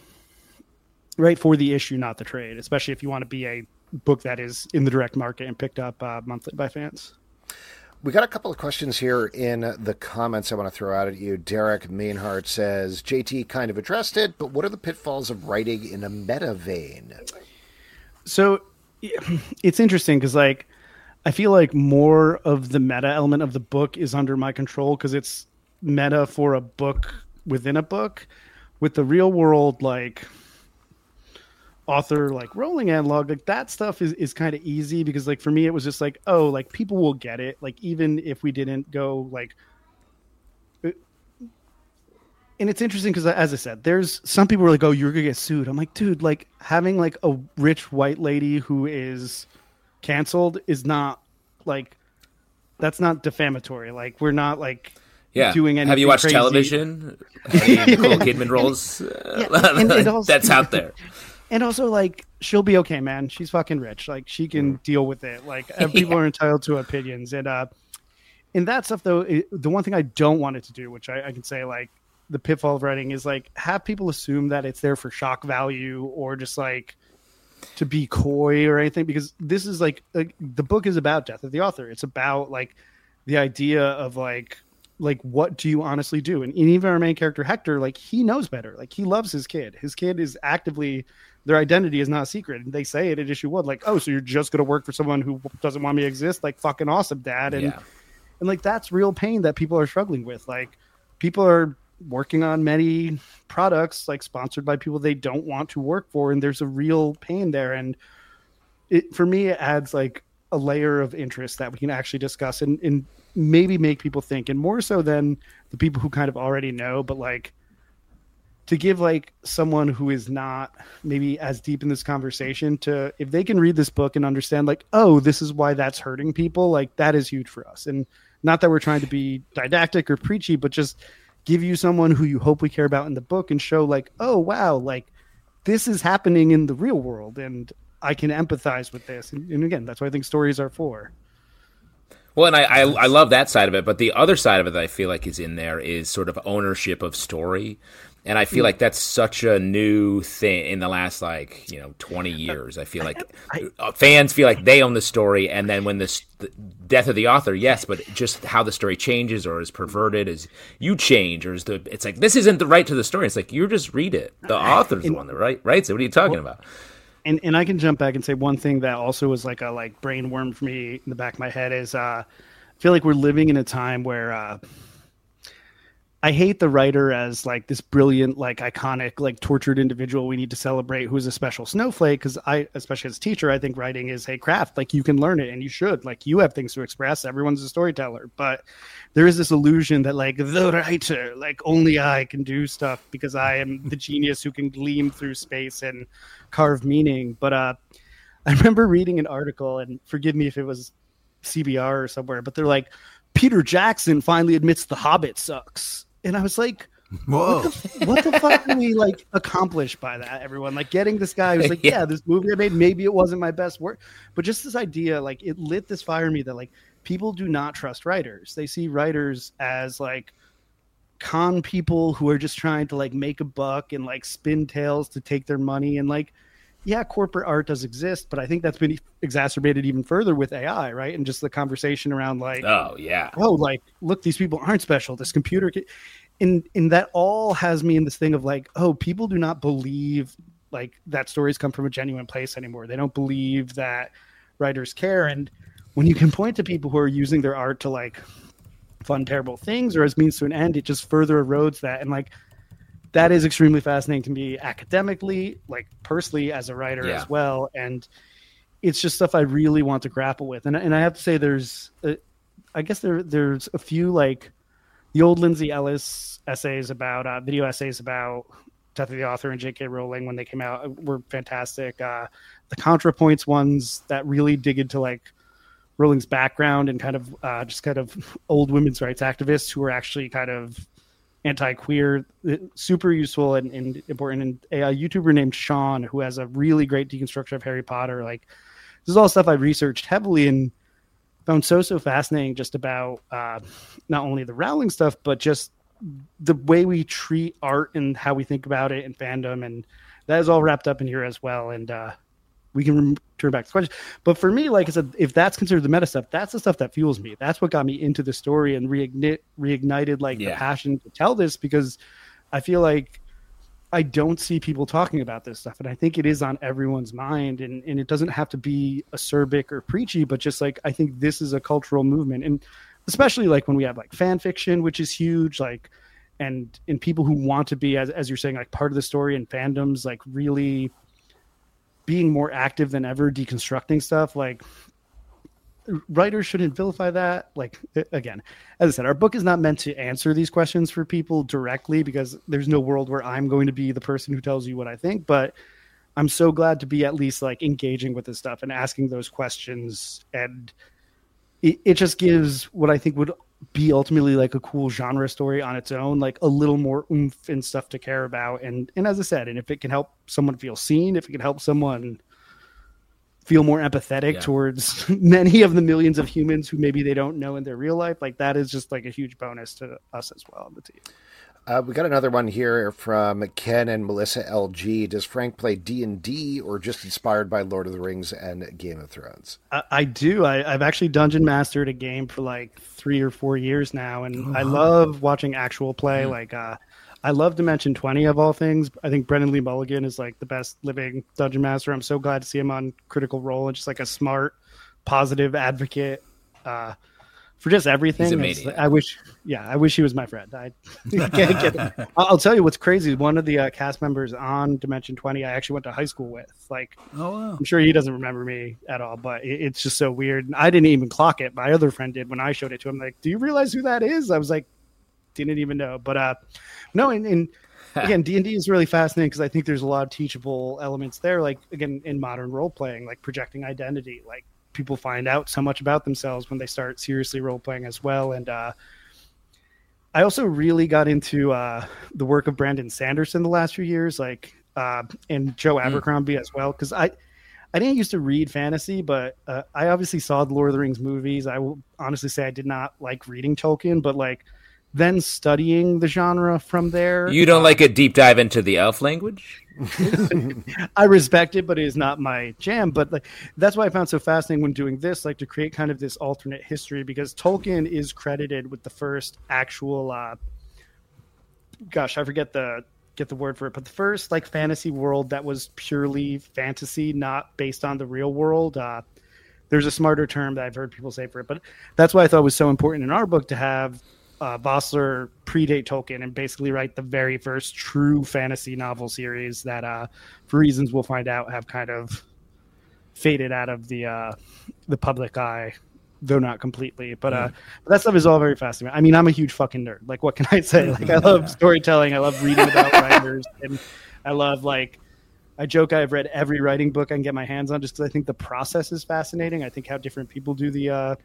Speaker 4: the issue, not the trade, especially if you want to be a book that is in the direct market and picked up monthly by fans.
Speaker 1: We got a couple of questions here in the comments I want to throw out at you. Derek Mainhart says, JT kind of addressed it, but what are the pitfalls of writing in a meta vein?
Speaker 4: So it's interesting because like I feel like more of the meta element of the book is under my control because it's meta for a book within a book. With the real world, like author like rolling analog, like that stuff is kind of easy because like for me it was just like, oh, like people will get it, like even if we didn't go like. And it's interesting because as I said, there's some people who are like, oh, you're gonna get sued. I'm like, dude, like having like a rich white lady who is canceled is not like, that's not defamatory. Like we're not like doing anything.
Speaker 2: Have you watched
Speaker 4: crazy.
Speaker 2: Television? Nicole Kidman roles?
Speaker 4: And also,
Speaker 2: that's out there.
Speaker 4: And also, like, she'll be okay, man. She's fucking rich. Like, she can deal with it. Like, people are entitled to opinions. And in that stuff, though, the one thing I don't want it to do, which I can say, like, the pitfall of writing is, like, have people assume that it's there for shock value or just, like, to be coy or anything. Because this is, like the book is about death of the author. It's about, like, the idea of, like, like, what do you honestly do? And even our main character, Hector, like, he knows better. Like, he loves his kid. His kid is actively, their identity is not a secret. And they say it at issue 1, like, oh, so you're just going to work for someone who doesn't want me to exist? Like, fucking awesome, Dad. And like, that's real pain that people are struggling with. Like, people are working on many products, like, sponsored by people they don't want to work for. And there's a real pain there. And for me, it adds, like, a layer of interest that we can actually discuss and maybe make people think, and more so than the people who kind of already know, but like to give like someone who is not maybe as deep in this conversation to, if they can read this book and understand like, oh, this is why that's hurting people, like that is huge for us. And not that we're trying to be didactic or preachy, but just give you someone who you hope we care about in the book and show like, oh, wow, like this is happening in the real world. And I can empathize with this. And again, that's what I think stories are for.
Speaker 2: Well, and I love that side of it, but the other side of it that I feel like is in there is sort of ownership of story. And I feel like that's such a new thing in the last, 20 years. I feel like fans feel like they own the story, and then when the death of the author, yes, but just how the story changes or is perverted is you change, or it's like, this isn't the right to the story. It's like, you just read it. The author's the one that writes it. What are you talking about?
Speaker 4: And I can jump back and say one thing that also was like a brain worm for me in the back of my head is I feel like we're living in a time where I hate the writer as like this brilliant, like iconic, like tortured individual we need to celebrate who is a special snowflake. Because especially as a teacher, I think writing is a craft. Like you can learn it and you should. Like you have things to express. Everyone's a storyteller. But there is this illusion that like the writer, like only I can do stuff because I am the genius who can gleam through space and carve meaning. But I remember reading an article, and forgive me if it was CBR or somewhere, but they're like, Peter Jackson finally admits The Hobbit sucks. And I was like, whoa, what the fuck can we like accomplish by that, everyone? Like getting this guy who's like, yeah, this movie I made, maybe it wasn't my best work, but just this idea, like it lit this fire in me that like people do not trust writers. They see writers as like con people who are just trying to like make a buck and like spin tales to take their money. And like, yeah, corporate art does exist, but I think that's been exacerbated even further with AI, right? And just the conversation around like, like, look, these people aren't special. This computer and that all has me in this thing of like, oh, people do not believe like that stories come from a genuine place anymore. They don't believe that writers care. And when you can point to people who are using their art to like fund terrible things or as means to an end, it just further erodes that. And like, that is extremely fascinating to me academically, like personally as a writer as well. And it's just stuff I really want to grapple with. And I have to say there's a few like the old Lindsay Ellis essays about video essays about Death of the Author and J.K. Rowling when they came out were fantastic. The ContraPoints ones that really dig into like Rowling's background and kind of just kind of old women's rights activists who were actually kind of anti-queer, super useful and important. And a YouTuber named Sean, who has a really great deconstruction of Harry Potter. Like this is all stuff I researched heavily and found so fascinating just about not only the Rowling stuff, but just the way we treat art and how we think about it in fandom. And that is all wrapped up in here as well. And we can turn back to the question. But for me, like I said, if that's considered the meta stuff, that's the stuff that fuels me. That's what got me into the story and reignited like the passion to tell this, because I feel like I don't see people talking about this stuff. And I think it is on everyone's mind. And it doesn't have to be acerbic or preachy, but just like, I think this is a cultural movement. And especially like when we have like fan fiction, which is huge, like, and people who want to be, as you're saying, like part of the story and fandoms, like really being more active than ever, deconstructing stuff. Like writers shouldn't vilify that. Like, again, as I said, our book is not meant to answer these questions for people directly, because there's no world where I'm going to be the person who tells you what I think, but I'm so glad to be at least like engaging with this stuff and asking those questions. And it just gives what I think would be ultimately like a cool genre story on its own, like a little more oomph and stuff to care about. And as I said, and if it can help someone feel seen, if it can help someone feel more empathetic towards many of the millions of humans who maybe they don't know in their real life, like that is just like a huge bonus to us as well on the team.
Speaker 1: We got another one here from Ken and Melissa LG. Does Frank play D&D or just inspired by Lord of the Rings and Game of Thrones?
Speaker 4: I do. I've actually dungeon mastered a game for like 3 or 4 years now, and I love watching actual play. Like, I love Dimension 20 of all things. I think Brendan Lee Mulligan is like the best living dungeon master. I'm so glad to see him on Critical Role and just like a smart, positive advocate for just everything.
Speaker 2: He's amazing.
Speaker 4: I wish he was my friend. I can't get it. I'll tell you what's crazy. One of the cast members on Dimension 20, I actually went to high school with. Like, I'm sure he doesn't remember me at all, but it's just so weird. I didn't even clock it. My other friend did when I showed it to him. Like, do you realize who that is? I was like, didn't even know. But no, and again, D&D is really fascinating because I think there's a lot of teachable elements there. Like, again, in modern role playing, like projecting identity, like people find out so much about themselves when they start seriously role playing as well. And I also really got into the work of Brandon Sanderson the last few years, like and Joe Abercrombie as well, because I didn't used to read fantasy, but I obviously saw the Lord of the Rings movies. I will honestly say I did not like reading Tolkien, but like then studying the genre from there.
Speaker 2: You don't like a deep dive into the elf language?
Speaker 4: I respect it, but it is not my jam. But like that's why I found so fascinating when doing this, like to create kind of this alternate history, because Tolkien is credited with the first actual I forget the word for it, but the first like fantasy world that was purely fantasy, not based on the real world. There's a smarter term that I've heard people say for it, but that's why I thought it was so important in our book to have Vossler predate Tolkien and basically write the very first true fantasy novel series that, for reasons we'll find out, have kind of faded out of the public eye, though not completely. But that stuff is all very fascinating. I mean, I'm a huge fucking nerd. Like, what can I say? Like, I love storytelling. I love reading about writers, and I love like. I joke I've read every writing book I can get my hands on just because I think the process is fascinating. I think how different people do the.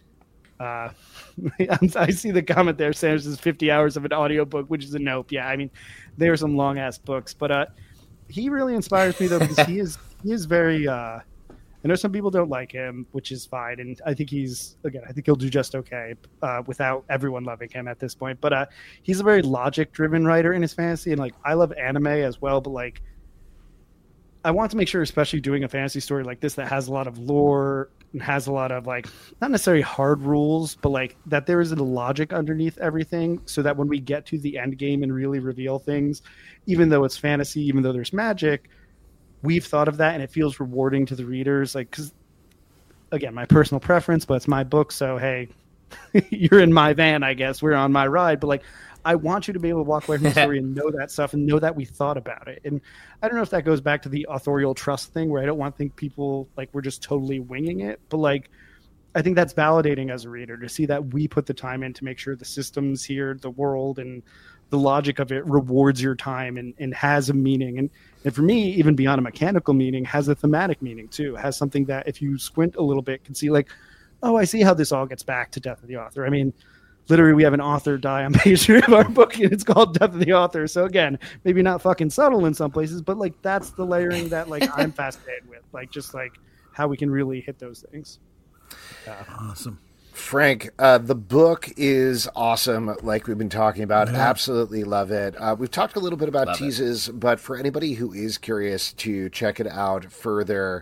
Speaker 4: I see the comment there. Sanders is 50 hours of an audiobook, which is a nope. Yeah, I mean, there are some long ass books, but he really inspires me though because he is very. I know some people don't like him, which is fine, and I think I think he'll do just okay without everyone loving him at this point. But he's a very logic driven writer in his fantasy, and like I love anime as well, but like. I want to make sure, especially doing a fantasy story like this that has a lot of lore and has a lot of like not necessarily hard rules, but like that there is a logic underneath everything, so that when we get to the end game and really reveal things, even though it's fantasy, even though there's magic, we've thought of that and it feels rewarding to the readers. Like, because again, my personal preference, but it's my book, so hey, you're in my van, I guess we're on my ride, but like. I want you to be able to walk away from the story and know that stuff and know that we thought about it. And I don't know if that goes back to the authorial trust thing where I don't want to think people like we're just totally winging it. But like, I think that's validating as a reader to see that we put the time in to make sure the systems here, the world and the logic of it rewards your time and has a meaning. And for me, even beyond a mechanical meaning, has a thematic meaning too. It has something that if you squint a little bit can see like, oh, I see how this all gets back to Death of the Author. I mean, literally, we have an author die on page 3 of our book, and it's called Death of the Author. So again, maybe not fucking subtle in some places, but like that's the layering that like I'm fascinated with, like just like how we can really hit those things.
Speaker 3: Awesome,
Speaker 1: Frank. The book is awesome, like we've been talking about. Yeah. Absolutely love it. We've talked a little bit about teases, but for anybody who is curious to check it out further.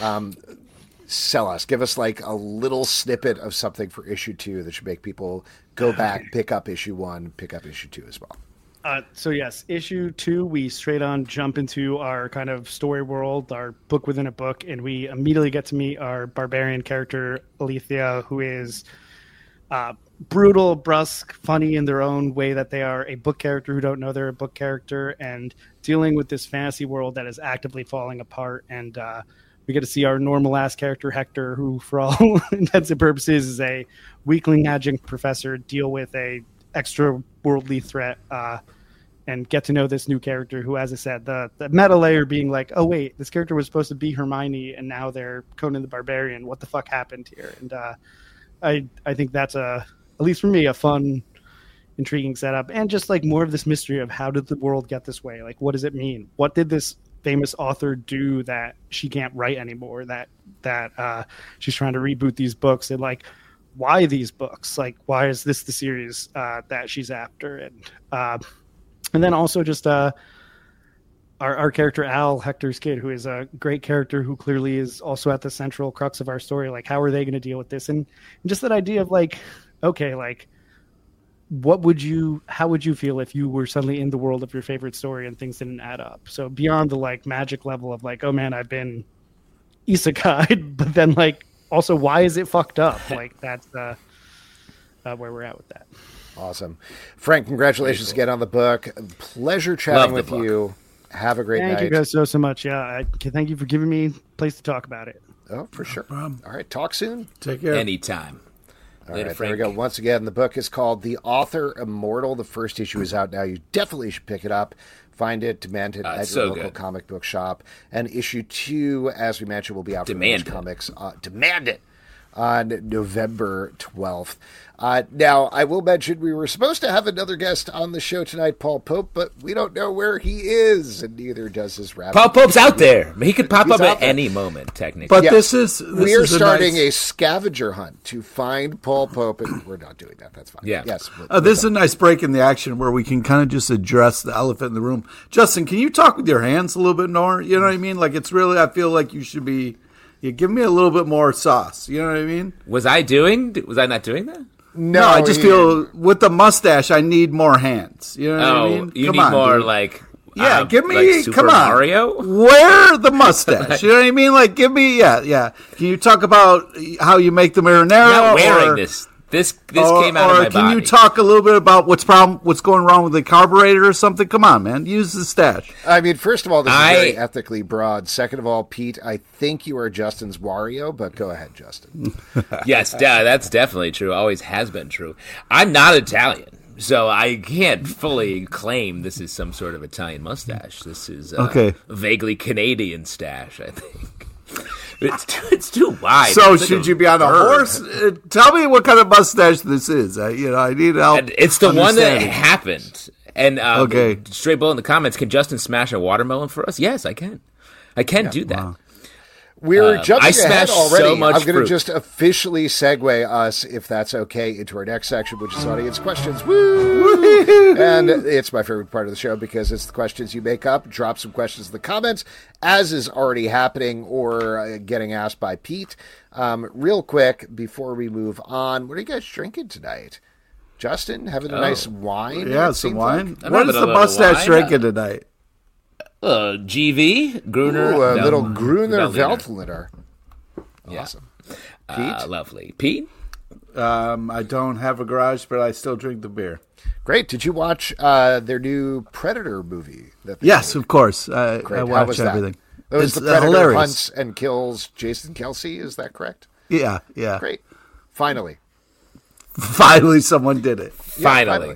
Speaker 1: Give us like a little snippet of something for issue 2 that should make people go back, pick up issue 1, pick up issue 2 as well.
Speaker 4: So yes, issue 2, we straight on jump into our kind of story world, our book within a book, and we immediately get to meet our barbarian character, Alethea, who is brutal, brusque, funny in their own way that they are a book character who don't know they're a book character, and dealing with this fantasy world that is actively falling apart. And we get to see our normal-ass character, Hector, who, for all intents and purposes, is a weakling adjunct professor, deal with a extra-worldly threat, and get to know this new character who, as I said, the meta layer being like, oh, wait, this character was supposed to be Hermione, and now they're Conan the Barbarian. What the fuck happened here? And I think that's, at least for me, a fun, intriguing setup. And just, like, more of this mystery of how did the world get this way? Like, what does it mean? What did this famous author do that she can't write anymore, that she's trying to reboot these books, and like why these books, like why is this the series that she's after? And And then also just our character Al, Hector's kid, who is a great character who clearly is also at the central crux of our story. Like, how are they going to deal with this? And just that idea of like, okay, like, how would you feel if you were suddenly in the world of your favorite story and things didn't add up? So beyond the like magic level of like, oh man, I've been isekai'd, but then like also why is it fucked up? Like that's where we're at with that.
Speaker 1: Awesome. Frank, congratulations again on the book. Pleasure chatting with you. Have a great night.
Speaker 4: Thank you guys so much. Yeah, thank you for giving me a place to talk about it.
Speaker 1: Oh, for sure. All right, talk soon.
Speaker 3: Take care.
Speaker 2: Anytime.
Speaker 1: All
Speaker 2: Later,
Speaker 1: right,
Speaker 2: Frank.
Speaker 1: there we go. Once again, the book is called The Author Immortal. The first issue is out now. You definitely should pick it up. Find it, demand it at your local comic book shop. And issue 2, as we mentioned, will be out from Image Comics. Demand it on November 12th. Now, I will mention we were supposed to have another guest on the show tonight, Paul Pope, but we don't know where he is, and neither does his rap.
Speaker 2: Paul Pope's out there. He could pop up at any moment, technically.
Speaker 3: But
Speaker 1: Yes.
Speaker 3: we
Speaker 1: are starting a scavenger hunt to find Paul Pope, and we're not doing that. That's fine.
Speaker 2: Yeah.
Speaker 1: Yes.
Speaker 3: this is a nice break in the action where we can kind of just address the elephant in the room. Justin, can you talk with your hands a little bit more? You know what I mean? Like, it's really, I feel like you should be, you give me a little bit more sauce. You know what I mean?
Speaker 2: Was I not doing that?
Speaker 1: No,
Speaker 3: I just feel with the mustache, I need more hands. You know what I mean?
Speaker 2: You
Speaker 3: Come
Speaker 2: need
Speaker 3: on,
Speaker 2: more
Speaker 3: dude.
Speaker 2: like
Speaker 3: give me,
Speaker 2: like Super
Speaker 3: come on,
Speaker 2: Mario.
Speaker 3: Wear the mustache. You know what I mean? Like, give me, yeah. Can you talk about how you make the marinara?
Speaker 2: I'm not wearing this. This came out of my body.
Speaker 3: Can you talk a little bit about what's going wrong with the carburetor or something? Come on, man. Use the stash.
Speaker 1: I mean, first of all, this is very ethically broad. Second of all, Pete, I think you are Justin's Wario, but go ahead, Justin.
Speaker 2: Yes, that's definitely true. Always has been true. I'm not Italian, so I can't fully claim this is some sort of Italian mustache. This is a vaguely Canadian stash, I think. It's too wide.
Speaker 3: So should you be on a horse? Tell me what kind of mustache this is. I need help.
Speaker 2: And it's the one that happened. And Straight Bull in the comments, can Justin smash a watermelon for us? Yes, I can. I can do that. Wow.
Speaker 1: We're jumping ahead already.
Speaker 2: So much
Speaker 1: I'm going
Speaker 2: fruit.
Speaker 1: to just officially segue us, if that's okay, into our next section, which is audience questions. Woo! And it's my favorite part of the show because it's the questions you make up. Drop some questions in the comments, as is already happening or getting asked by Pete. Real quick, before we move on, what are you guys drinking tonight? Justin, having a nice wine?
Speaker 3: Yeah, some wine.
Speaker 2: Like?
Speaker 3: What is the mustache drinking tonight?
Speaker 2: GV, Gruner.
Speaker 1: Ooh, a little Gruner Veltliner. Awesome.
Speaker 2: Pete? Lovely. Pete?
Speaker 3: I don't have a garage, but I still drink the beer.
Speaker 1: Great. Did you watch their new Predator movie?
Speaker 3: Yes, of course. I watched everything.
Speaker 1: That was the Predator hilarious. Hunts and kills Jason Kelsey. Is that correct?
Speaker 3: Yeah.
Speaker 1: Great. Finally,
Speaker 3: someone did it.
Speaker 2: Finally.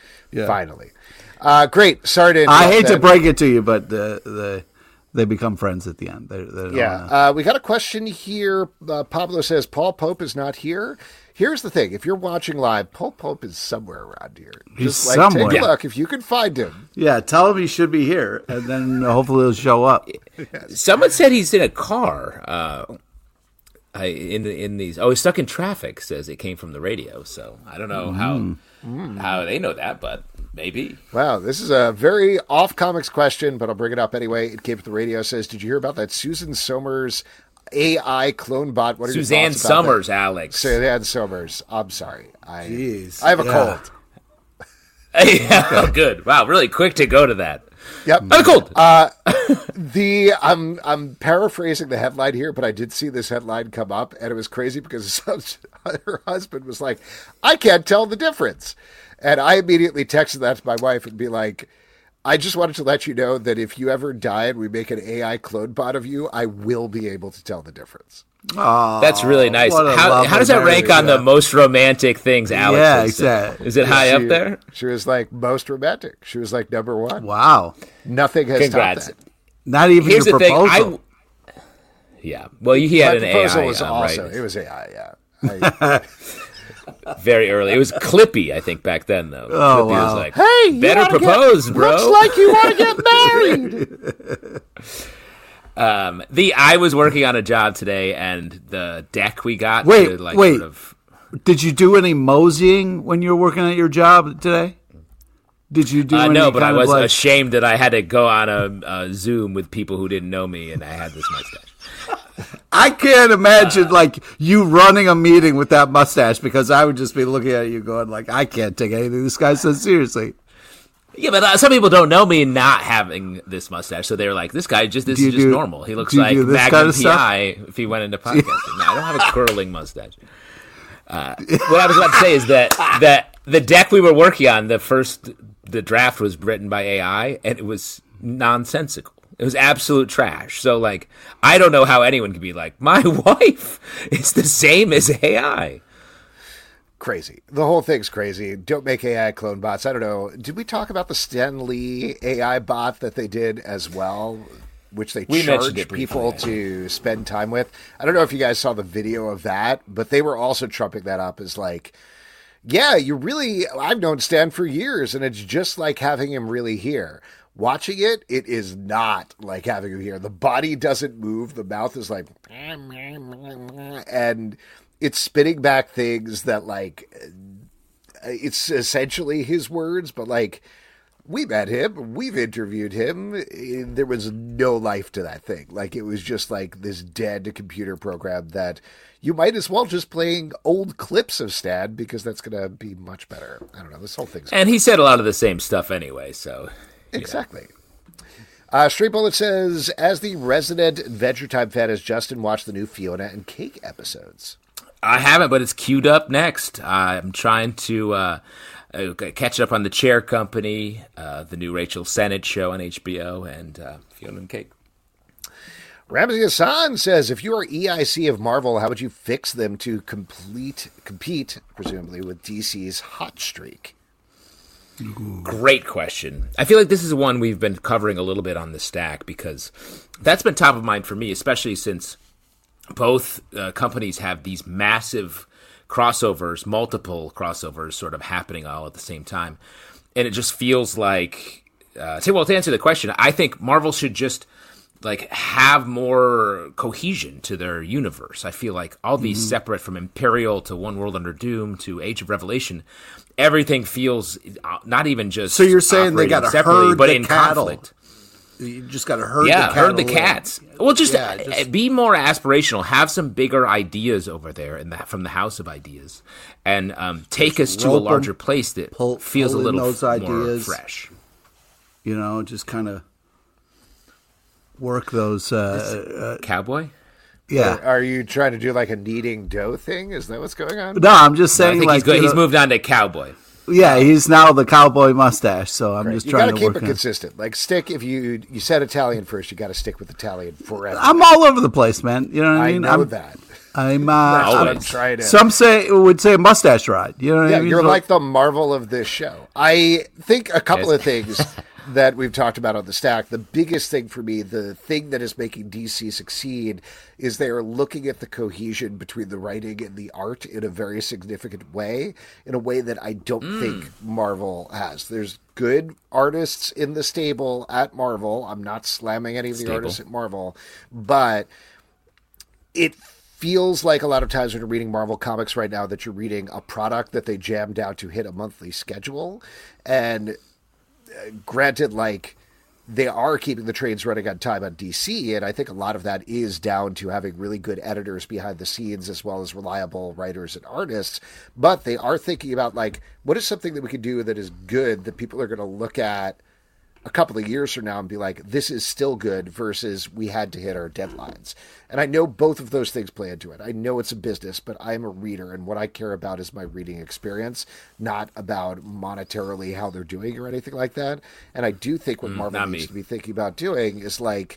Speaker 1: Great. Sorry to interrupt.
Speaker 3: I hate to break it to you, but they become friends at the end.
Speaker 1: We got a question here. Pablo says Paul Pope is not here. Here's the thing: if you're watching live, Paul Pope is somewhere around here.
Speaker 3: He's somewhere.
Speaker 1: Take a look if you can find him.
Speaker 3: Yeah, tell him he should be here, and then hopefully he'll show up.
Speaker 2: Someone said he's in a car. In these. Oh, he's stuck in traffic. Says it came from the radio. So I don't know how they know that, but maybe.
Speaker 1: Wow, this is a very off comics question, but I'll bring it up anyway. It came from the radio. Says, did you hear about that Susan Somers AI clone bot? What are
Speaker 2: Suzanne
Speaker 1: your thoughts about
Speaker 2: Summers,
Speaker 1: that?
Speaker 2: Alex.
Speaker 1: Suzanne Summers. I'm sorry. I have a cold.
Speaker 2: Yeah, good. Wow, really quick to go to that.
Speaker 1: Yep.
Speaker 2: I'm cold.
Speaker 1: I'm paraphrasing the headline here, but I did see this headline come up, and it was crazy because her husband was like, "I can't tell the difference," and I immediately texted that to my wife and be like, "I just wanted to let you know that if you ever die and we make an AI clone bot of you, I will be able to tell the difference."
Speaker 3: Oh,
Speaker 2: that's really nice. How does that rank on the most romantic things, Alex?
Speaker 3: Yeah, exactly.
Speaker 2: Is it high up there?
Speaker 1: She was like most romantic. She was like number one.
Speaker 3: Wow.
Speaker 1: Nothing has topped that.
Speaker 3: Not even
Speaker 2: Here's
Speaker 3: your proposal.
Speaker 2: Yeah. Well, he had an
Speaker 1: proposal
Speaker 2: AI.
Speaker 1: Was also, right? It was AI,
Speaker 2: yeah. Very early. It was Clippy, I think, back then, though.
Speaker 3: Oh,
Speaker 2: Clippy
Speaker 3: wow.
Speaker 2: was like,
Speaker 1: hey,
Speaker 2: better propose, bro.
Speaker 1: Looks like you want to get married.
Speaker 2: I was working on a job today, and the deck we got.
Speaker 3: Wait.
Speaker 2: Sort of,
Speaker 3: did you do any moseying when you were working at your job today? Did you do any
Speaker 2: no, but I
Speaker 3: kind of
Speaker 2: was
Speaker 3: like,
Speaker 2: ashamed that I had to go on a Zoom with people who didn't know me, and I had this mustache.
Speaker 3: I can't imagine like you running a meeting with that mustache, because I would just be looking at you going like, I can't take anything this guy says seriously.
Speaker 2: Yeah, but some people don't know me not having this mustache, so they're like, "This guy this is just normal. He looks like Magnum
Speaker 3: kind of
Speaker 2: PI if he went into podcasting." No, I don't have a curling mustache. What I was about to say is that the deck we were working on, the draft was written by AI, and it was nonsensical. It was absolute trash. So, like, I don't know how anyone could be like, my wife is the same as AI.
Speaker 1: Crazy. The whole thing's crazy. Don't make AI clone bots. I don't know. Did we talk about the Stan Lee AI bot that they did as well, which they charge people to spend time with? I don't know if you guys saw the video of that, but they were also trumping that up as like, yeah, I've known Stan for years, and it's just like having him really here. Watching it, it is not like having him here. The body doesn't move. The mouth is like, and it's spitting back things that, like, it's essentially his words, but, like, we met him, we've interviewed him. There was no life to that thing. Like, it was just like this dead computer program that you might as well just playing old clips of Stan, because that's going to be much better. I don't know. This whole thing's...
Speaker 2: And he said a lot of the same stuff anyway, so...
Speaker 1: Exactly. Straight Bullet says, as the resident Adventure Time fan, has Justin watched the new Fiona and Cake episodes?
Speaker 2: I haven't, but it's queued up next. I'm trying to catch up on The Chair Company, the new Rachel Sennett show on HBO, and Fiona and Cake.
Speaker 1: Ramsey Hassan says, if you are EIC of Marvel, how would you fix them to compete, presumably, with DC's hot streak?
Speaker 2: Ooh. Great question. I feel like this is one we've been covering a little bit on the stack, because that's been top of mind for me, especially since both companies have these massive crossovers, multiple crossovers sort of happening all at the same time. And it just feels like, to answer the question, I think Marvel should just like have more cohesion to their universe. I feel like all these separate, from Imperial to One World Under Doom to Age of Revelation, everything feels not even just
Speaker 3: so you're saying they got to herd
Speaker 2: but
Speaker 3: the
Speaker 2: in
Speaker 3: cattle.
Speaker 2: Conflict.
Speaker 3: You just got to herd the cattle.
Speaker 2: Herd the cats. Well, just be more aspirational. Have some bigger ideas over there from the House of Ideas, and take us to a larger place that feels a little more fresh.
Speaker 3: You know, just kind of work those.
Speaker 2: Cowboy?
Speaker 3: Yeah.
Speaker 1: Are you trying to do like a kneading dough thing? Is that what's going on?
Speaker 3: No, I'm just saying.
Speaker 2: I think he's moved on to cowboy.
Speaker 3: Yeah, he's now the cowboy mustache, so I'm just trying to work.
Speaker 1: You got to keep it consistent. Like, stick, if you said Italian first, you got to stick with Italian forever.
Speaker 3: I'm all over the place, man. You know what I mean?
Speaker 1: I know that.
Speaker 3: I'm
Speaker 1: trying to.
Speaker 3: Some would say a mustache ride. You know what I mean?
Speaker 1: You're like the Marvel of this show. I think a couple of things that we've talked about on the stack. The biggest thing for me, the thing that is making DC succeed, is they are looking at the cohesion between the writing and the art in a very significant way, in a way that I don't think Marvel has. There's good artists in the stable at Marvel. I'm not slamming any of the artists at Marvel, but it feels like a lot of times when you're reading Marvel comics right now that you're reading a product that they jammed out to hit a monthly schedule. And granted, like, they are keeping the trains running on time on DC, and I think a lot of that is down to having really good editors behind the scenes as well as reliable writers and artists. But they are thinking about, like, what is something that we can do that is good that people are going to look at a couple of years from now and be like, this is still good, versus we had to hit our deadlines. And I know both of those things play into it. I know it's a business, but I'm a reader, and what I care about is my reading experience, not about monetarily how they're doing or anything like that. And I do think what Marvel needs to be thinking about doing is like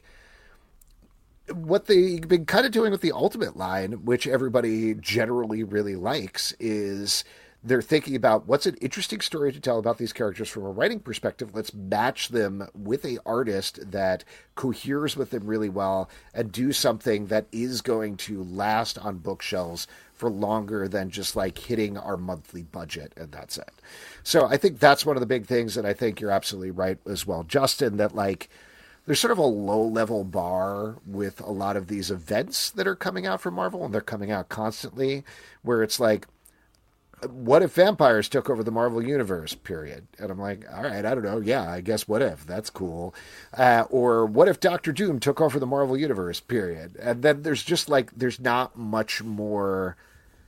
Speaker 1: what they've been kind of doing with the Ultimate line, which everybody generally really likes, is they're thinking about what's an interesting story to tell about these characters from a writing perspective. Let's match them with an artist that coheres with them really well and do something that is going to last on bookshelves for longer than just like hitting our monthly budget, and that's it. So I think that's one of the big things, and I think you're absolutely right as well, Justin, that like there's sort of a low-level bar with a lot of these events that are coming out from Marvel, and they're coming out constantly, where it's like, what if vampires took over the Marvel Universe, period? And I'm like, all right, I don't know. Yeah, I guess what if? That's cool. Or what if Doctor Doom took over the Marvel Universe, period? And then there's just like, there's not much more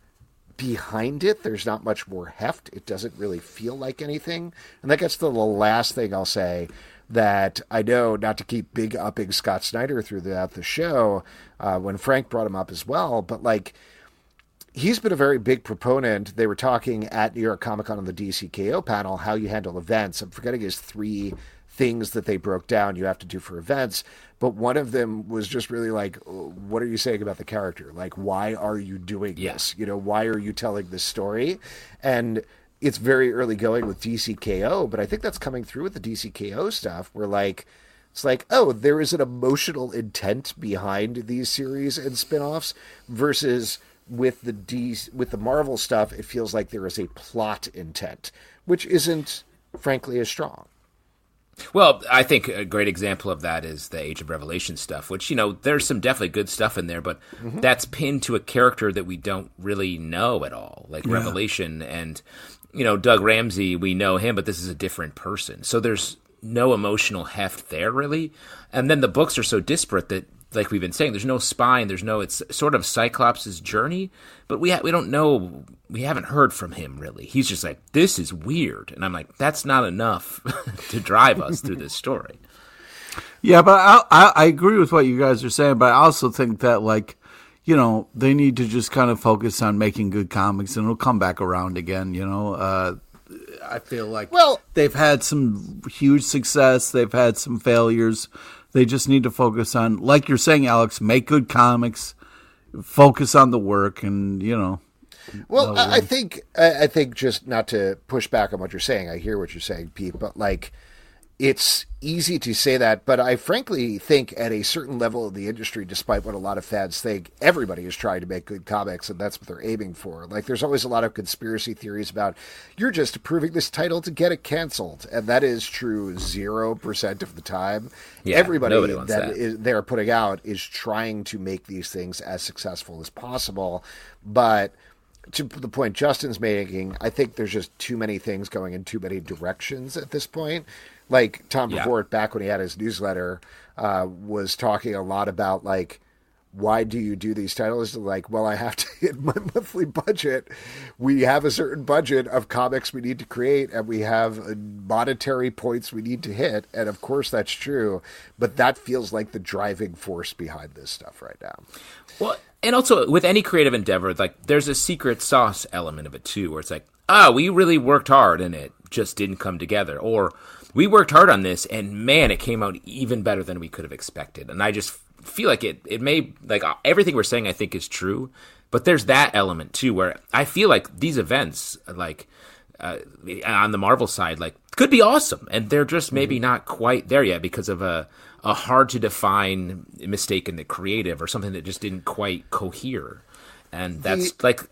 Speaker 1: behind it. There's not much more heft. It doesn't really feel like anything. And that gets to the last thing I'll say, that I know, not to keep big upping Scott Snyder throughout the show, when Frank brought him up as well, but like, he's been a very big proponent. They were talking at New York Comic Con on the DCKO panel, how you handle events. I'm forgetting his 3 things that they broke down you have to do for events. But one of them was just really like, what are you saying about the character? Like, why are you doing this? You know, why are you telling this story? And it's very early going with DCKO, but I think that's coming through with the DCKO stuff where like, it's like, oh, there is an emotional intent behind these series and spinoffs versus with the Marvel stuff, it feels like there is a plot intent, which isn't frankly as strong.
Speaker 2: Well, I think a great example of that is the Age of Revelation stuff, which, you know, there's some definitely good stuff in there, but that's pinned to a character that we don't really know at all, like Revelation. And, you know, Doug Ramsey, we know him, but this is a different person. So there's no emotional heft there, really. And then the books are so disparate that, like we've been saying, there's no spine, it's sort of Cyclops' journey, but we don't know, we haven't heard from him really. He's just like, this is weird. And I'm like, that's not enough to drive us through this story.
Speaker 3: Yeah, but I agree with what you guys are saying, but I also think that, like, you know, they need to just kind of focus on making good comics and it'll come back around again, you know. I feel like they've had some huge success, they've had some failures. They just need to focus on, like you're saying, Alex, make good comics, focus on the work, and, you know.
Speaker 1: Well, I think just not to push back on what you're saying, I hear what you're saying, Pete, but like, it's easy to say that, but I frankly think at a certain level of the industry, despite what a lot of fans think, everybody is trying to make good comics, and that's what they're aiming for. Like, there's always a lot of conspiracy theories about, you're just approving this title to get it canceled, and that is true 0% of the time. Yeah, everybody that they're putting out is trying to make these things as successful as possible, but to the point Justin's making, I think there's just too many things going in too many directions at this point. Like Tom Brevoort, back when he had his newsletter, was talking a lot about, like, why do you do these titles? Like, well, I have to hit my monthly budget. We have a certain budget of comics we need to create, and we have monetary points we need to hit. And of course that's true, but that feels like the driving force behind this stuff right now.
Speaker 2: Well, and also with any creative endeavor, like, there's a secret sauce element of it too, where it's like, we really worked hard and it just didn't come together. Or we worked hard on this and man, it came out even better than we could have expected. And I just feel like it may, like, everything we're saying I think is true, but there's that element too, where I feel like these events, like, on the Marvel side, like, could be awesome. And they're just maybe not quite there yet because of a hard to define mistake in the creative or something that just didn't quite cohere. And that's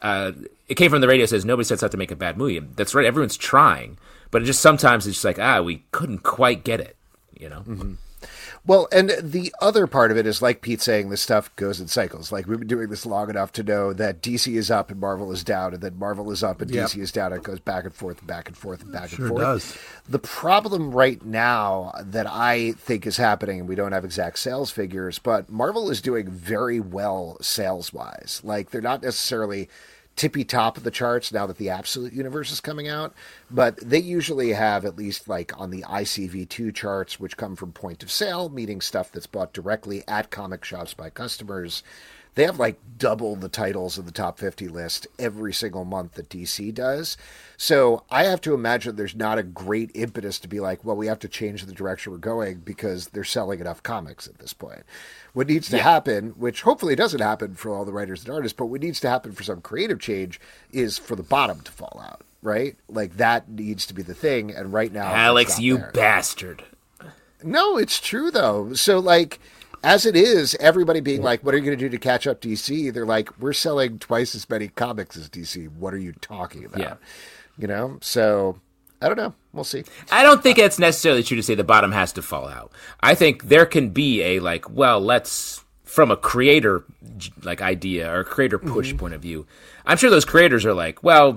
Speaker 2: it came from the radio, says nobody sets out to make a bad movie. That's right. Everyone's trying, but it just sometimes it's just like, we couldn't quite get it, you know?
Speaker 1: Mm-hmm. Well, and the other part of it is, like Pete saying, this stuff goes in cycles. Like, we've been doing this long enough to know that DC is up and Marvel is down, and then Marvel is up and DC is down. It goes back and forth and back and forth and back and forth. Does. The problem right now that I think is happening, and we don't have exact sales figures, but Marvel is doing very well sales-wise. Like, they're not necessarily tippy top of the charts now that the Absolute Universe is coming out, but they usually have, at least like on the ICV2 charts, which come from point of sale, meaning stuff that's bought directly at comic shops by customers, they have like double the titles of the top 50 list every single month that DC does. So I have to imagine there's not a great impetus to be like, well, we have to change the direction we're going because they're selling enough comics at this point. What needs to happen, which hopefully doesn't happen for all the writers and artists, but what needs to happen for some creative change is for the bottom to fall out, right? Like, that needs to be the thing. And right now,
Speaker 2: Alex, you bastard.
Speaker 1: No, it's true though. So like, as it is, everybody being like, what are you going to do to catch up DC? They're like, we're selling twice as many comics as DC. What are you talking about?
Speaker 2: Yeah.
Speaker 1: You know? So I don't know. We'll see.
Speaker 2: I don't think it's necessarily true to say the bottom has to fall out. I think there can be a, like, well, let's, from a creator like idea or creator push point of view, I'm sure those creators are like, well,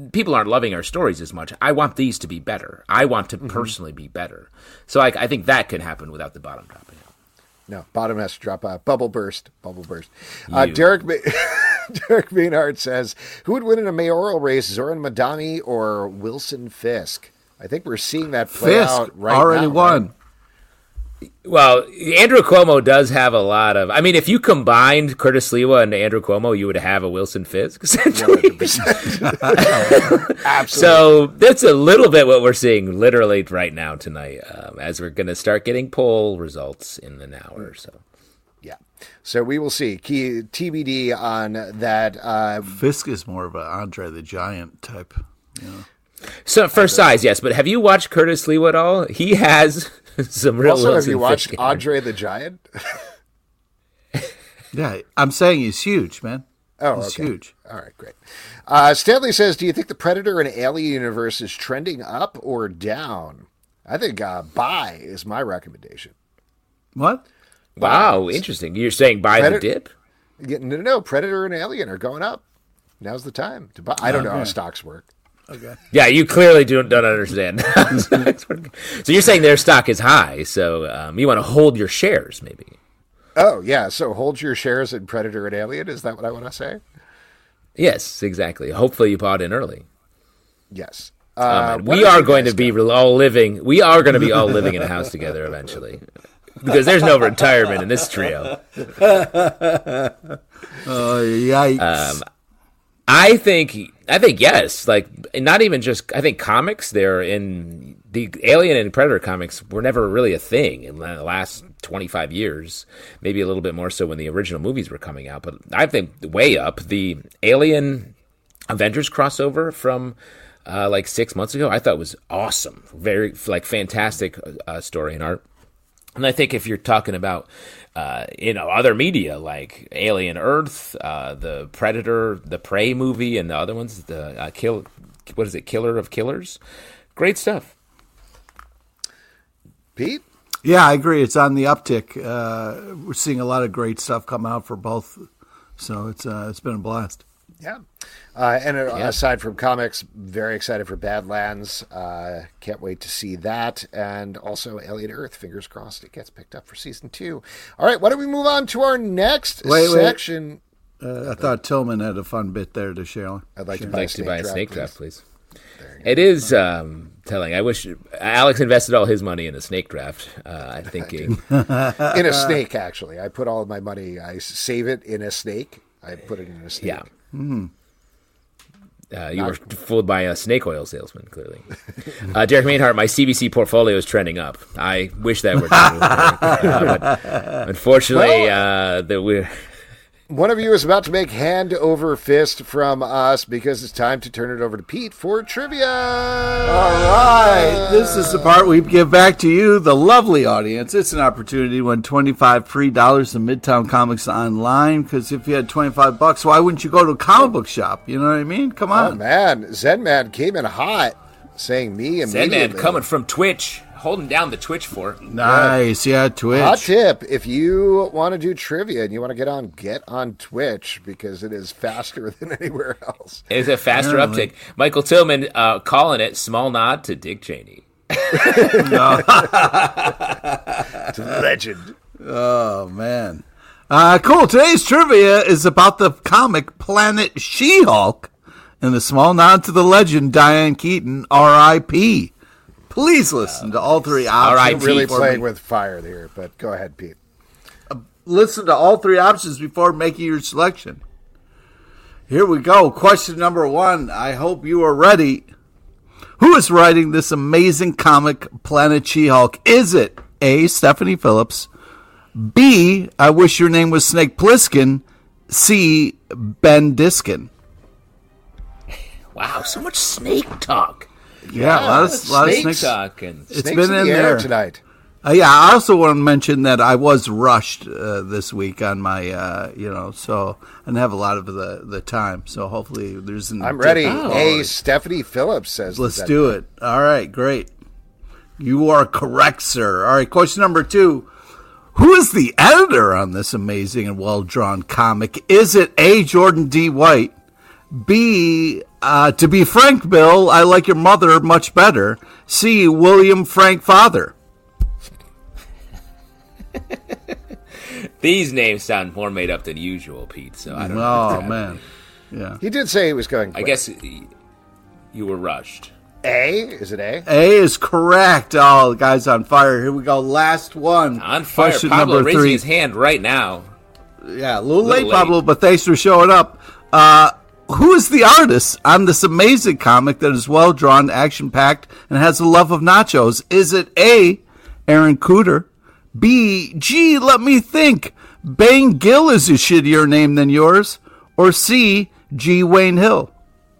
Speaker 2: people aren't loving our stories as much. I want these to be better. I want to personally be better. So I think that could happen without the bottom dropping out.
Speaker 1: No, bottom has to drop out. Bubble burst. Derek Maynard says, who would win in a mayoral race, Zoran Madani or Wilson Fisk? I think we're seeing that play out right now.
Speaker 3: Already won.
Speaker 1: Right?
Speaker 2: Well, Andrew Cuomo does have a lot of... I mean, if you combined Curtis Lewa and Andrew Cuomo, you would have a Wilson Fisk, essentially.
Speaker 1: 100%. Absolutely.
Speaker 2: So that's a little bit what we're seeing literally right now tonight, as we're going to start getting poll results in an hour or so.
Speaker 1: Yeah. So we will see. TBD on that.
Speaker 3: Fisk is more of an Andre the Giant type.
Speaker 2: So for size, yes. But have you watched Curtis Lewa at all? He has... some real
Speaker 1: also,
Speaker 2: Wilson
Speaker 1: have you watched
Speaker 2: Fisk
Speaker 1: Andre the Giant?
Speaker 3: Yeah, I'm saying he's huge, man.
Speaker 1: Oh,
Speaker 3: he's
Speaker 1: okay.
Speaker 3: huge.
Speaker 1: All right, great. Stanley says, do you think the Predator and Alien universe is trending up or down? I think buy is my recommendation.
Speaker 3: What?
Speaker 2: Wow, interesting. You're saying buy the dip?
Speaker 1: No, Predator and Alien are going up. Now's the time to buy. I don't know how stocks work.
Speaker 3: Okay.
Speaker 2: Yeah, you clearly don't understand. So you're saying their stock is high, so you want to hold your shares, maybe.
Speaker 1: Oh, yeah. So hold your shares in Predator and Alien. Is that what I want to say?
Speaker 2: Yes, exactly. Hopefully you bought in early.
Speaker 1: Yes.
Speaker 2: We are going to be all living. We are going to be all living in a house together eventually, because there's no retirement in this trio.
Speaker 3: Oh, yikes.
Speaker 2: I think yes. Like, not even just. I think comics. They're in the Alien and Predator comics were never really a thing in the last 25 years. Maybe a little bit more so when the original movies were coming out. But I think way up the Alien Avengers crossover from like 6 months ago. I thought was awesome. Very fantastic story and art. And I think if you're talking about, other media like Alien Earth, the Predator, the Prey movie, and the other ones, the Killer of Killers, great stuff.
Speaker 1: Pete?
Speaker 3: Yeah, I agree. It's on the uptick. We're seeing a lot of great stuff come out for both, so it's been a blast.
Speaker 1: Yeah. Aside from comics, very excited for Badlands. Can't wait to see that. And also Alien Earth, fingers crossed it gets picked up for season 2. All right, why don't we move on to our next section?
Speaker 3: I thought Tillman had a fun bit there to share.
Speaker 1: I'd like to buy a snake draft,
Speaker 2: please. It is telling. I wish Alex invested all his money in a snake draft. I'm thinking.
Speaker 1: In a snake, actually. I put all of my money, I save it in a snake. I put it in a snake.
Speaker 2: Yeah. You were fooled by a snake oil salesman, clearly. Derek Mainhart, my CBC portfolio is trending up. I wish that were true. But unfortunately, we're...
Speaker 1: One of you is about to make hand over fist from us because it's time to turn it over to Pete for trivia.
Speaker 3: All right. This is the part we give back to you, the lovely audience. It's an opportunity to win $25 free in Midtown Comics online, because if you had $25, why wouldn't you go to a comic book shop? You know what I mean? Come on.
Speaker 1: Oh, man. Zen-Man came in hot, saying me immediately.
Speaker 2: Zen-Man coming from Twitch. Holding down the Twitch fort.
Speaker 3: Nice, yeah, Twitch.
Speaker 1: Hot tip, if you want to do trivia and you want to get on Twitch, because it is faster than anywhere else.
Speaker 2: It is a faster uptick. Michael Tillman calling it small nod to Dick Cheney.
Speaker 1: To the legend.
Speaker 3: Oh, man. Cool. Today's trivia is about the comic Planet She-Hulk and the small nod to the legend Diane Keaton, R.I.P. Please listen to all three options.
Speaker 1: I'm really playing with fire here, but go ahead, Pete.
Speaker 3: Listen to all three options before making your selection. Here we go. Question number 1. I hope you are ready. Who is writing this amazing comic, Planet She-Hulk? Is it A, Stephanie Phillips, B, I Wish Your Name Was Snake Plissken, C, Ben Diskin?
Speaker 2: Wow, so much snake talk.
Speaker 3: Yeah, a lot of snake
Speaker 2: talk. And
Speaker 3: it's
Speaker 1: Snakes
Speaker 3: been in
Speaker 1: the
Speaker 3: there
Speaker 1: tonight.
Speaker 3: Yeah, I also want to mention that I was rushed this week on my, so I didn't have a lot of the time. So hopefully there's an...
Speaker 1: I'm ready. Hey, Stephanie Phillips says...
Speaker 3: Let's do it. All right, great. You are correct, sir. All right, question number 2. Who is the editor on this amazing and well-drawn comic? Is it A, Jordan D. White, B, To be frank, Bill, I like your mother much better. C. William Frank Father.
Speaker 2: These names sound more made up than usual, Pete. So I don't know.
Speaker 3: Oh, man. Yeah.
Speaker 1: He did say he was going quick.
Speaker 2: I guess you were rushed.
Speaker 1: A? Is it A?
Speaker 3: A is correct. Oh, the guy's on fire. Here we go. Last one.
Speaker 2: On fire.
Speaker 3: Question
Speaker 2: Pablo
Speaker 3: number
Speaker 2: raising
Speaker 3: 3.
Speaker 2: his hand right now.
Speaker 3: Yeah, a little late,
Speaker 2: late.
Speaker 3: Pablo, but thanks for showing up. Who is the artist on this amazing comic that is well-drawn, action-packed, and has a love of nachos? Is it A, Aaron Cooter? B, gee, let me think. Bang Gill is a shittier name than yours. Or C, G. Wayne Hill?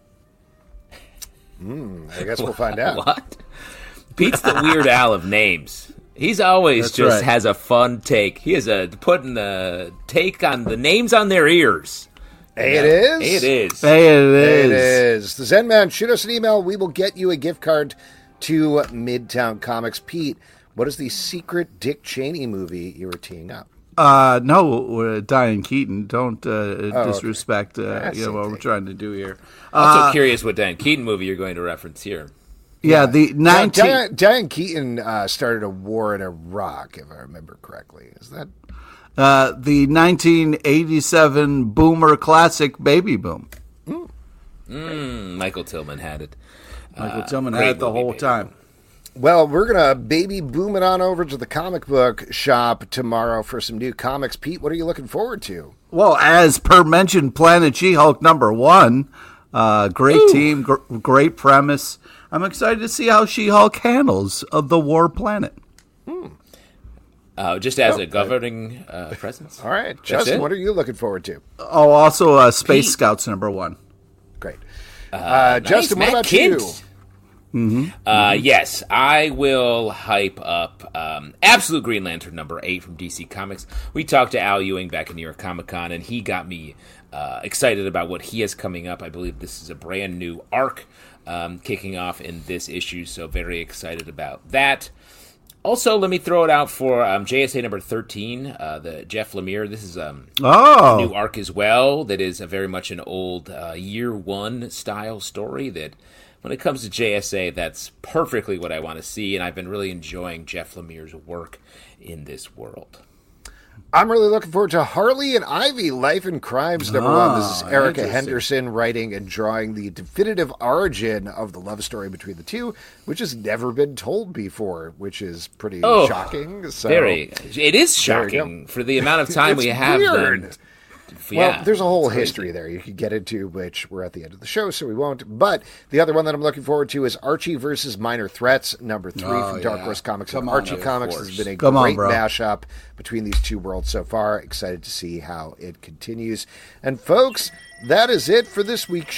Speaker 1: I guess we'll find out.
Speaker 2: What? Pete's the Weird Al of names. He's always
Speaker 3: That's
Speaker 2: just
Speaker 3: right.
Speaker 2: has a fun take. He is putting the take on the names on their ears.
Speaker 1: A it is?
Speaker 2: A it is.
Speaker 3: Hey, it
Speaker 1: It
Speaker 3: is.
Speaker 1: is. The Zen Man, shoot us an email. We will get you a gift card to Midtown Comics. Pete, what is the secret Dick Cheney movie you were teeing up?
Speaker 3: No, Diane Keaton. Don't disrespect
Speaker 1: I see.
Speaker 3: what we're trying to do here.
Speaker 2: Also curious what Dan Keaton movie you're going to reference here.
Speaker 3: Yeah, the
Speaker 1: Now,
Speaker 3: 19...
Speaker 1: Diane Keaton started a war in Iraq, if I remember correctly. Is that...
Speaker 3: the 1987 boomer classic Baby Boom.
Speaker 2: Michael Tillman had it.
Speaker 3: Michael Tillman
Speaker 2: great
Speaker 3: had it the
Speaker 2: movie,
Speaker 3: whole
Speaker 2: Baby
Speaker 3: time.
Speaker 1: Well, we're going to baby boom it on over to the comic book shop tomorrow for some new comics. Pete, what are you looking forward to?
Speaker 3: Well, as per mentioned, Planet She-Hulk #1. Great team, great premise. I'm excited to see how She-Hulk handles of the war planet.
Speaker 2: Just as a governing presence.
Speaker 1: All right.
Speaker 2: That's
Speaker 1: Justin,
Speaker 2: it?
Speaker 1: what are you looking forward to?
Speaker 3: Oh, also Space
Speaker 2: Pete.
Speaker 3: Scouts #1.
Speaker 1: Great.
Speaker 2: Nice,
Speaker 1: Justin, what
Speaker 2: Matt
Speaker 1: about
Speaker 2: Kint.
Speaker 1: you?
Speaker 2: Yes, I will hype up Absolute Green Lantern #8 from DC Comics. We talked to Al Ewing back in New York Comic Con, and he got me excited about what he has coming up. I believe this is a brand new arc kicking off in this issue, so very excited about that. Also, let me throw it out for JSA #13, the Jeff Lemire. This is a new arc as well that is very much an old Year One style story that, when it comes to JSA, that's perfectly what I want to see, and I've been really enjoying Jeff Lemire's work in this world.
Speaker 1: I'm really looking forward to Harley and Ivy, Life and Crimes #1. This is Erica
Speaker 3: interesting.
Speaker 1: Henderson writing and drawing the definitive origin of the love story between the two, which has never been told before, which is pretty shocking. So,
Speaker 2: It is
Speaker 1: There you
Speaker 2: shocking for the amount of time
Speaker 1: It's
Speaker 2: we have.
Speaker 1: weird.
Speaker 2: Them.
Speaker 1: Well,
Speaker 2: Yeah,
Speaker 1: there's a whole
Speaker 2: it's crazy.
Speaker 1: history there you could get into, which we're at the end of the show, so we won't. But the other one that I'm looking forward to is Archie versus Minor Threats #3 from Dark Horse Comics and Archie Comics. Has been a great mashup between these two worlds so far. Excited to see how it continues. And folks, that is it for this week's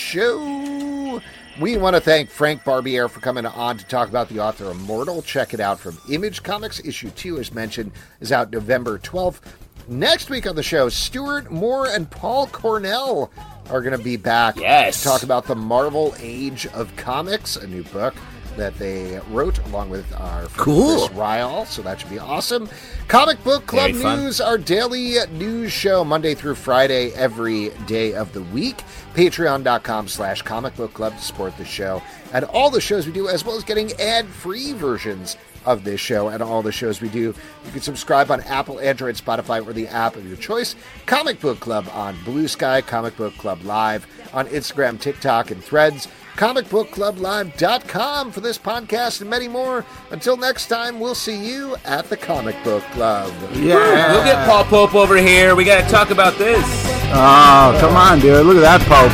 Speaker 1: show. We want to thank Frank Barbiere for coming on to talk about the author Immortal. Check it out from Image Comics. Issue 2, as mentioned, is out November 12th. Next week on the show, Stuart Moore and Paul Cornell are going to be back
Speaker 2: Yes.
Speaker 1: to talk about the Marvel Age of Comics, a new book that they wrote along with our friend Chris Ryall, so that should be awesome. Comic Book Club
Speaker 2: Very fun.
Speaker 1: News, our daily news show, Monday through Friday, every day of the week. Patreon.com/Comic Book Club to support the show and all the shows we do, as well as getting ad-free versions of this show and all the shows we do. You can subscribe on Apple, Android, Spotify, or the app of your choice. Comic Book Club on Blue Sky, Comic Book Club Live on Instagram, TikTok, and Threads. ComicBookClubLive.com for this podcast and many more. Until next time, we'll see you at the Comic Book Club.
Speaker 3: Yeah.
Speaker 2: We'll get Paul Pope over here. We got to talk about this.
Speaker 3: Oh, come on, dude. Look at that Pope.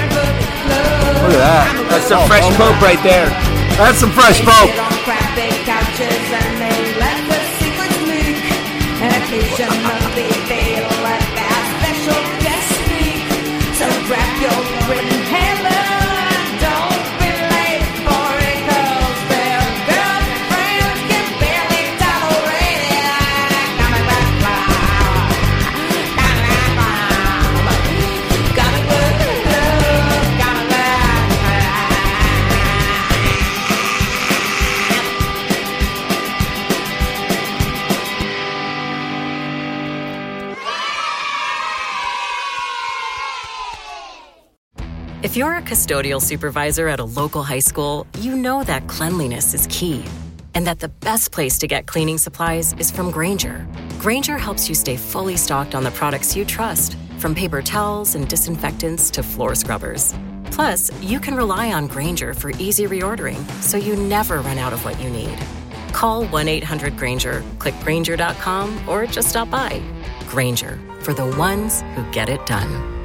Speaker 3: Look at that.
Speaker 2: That's some fresh Pope right there.
Speaker 3: That's some fresh Pope.
Speaker 5: On crappy couches and they let the secrets leak. And occasionally they let that special guest speak. So grab your written hammer and don't be late for it, 'cause their girlfriends can barely tolerate it. Comic Book Club. Comic Book Club. Comic Book Club.
Speaker 6: If you're a custodial supervisor at a local high school, you know that cleanliness is key and that the best place to get cleaning supplies is from Grainger. Grainger helps you stay fully stocked on the products you trust, from paper towels and disinfectants to floor scrubbers. Plus, you can rely on Grainger for easy reordering, so you never run out of what you need. Call 1-800-GRAINGER, click Grainger.com, or just stop by. Grainger, for the ones who get it done.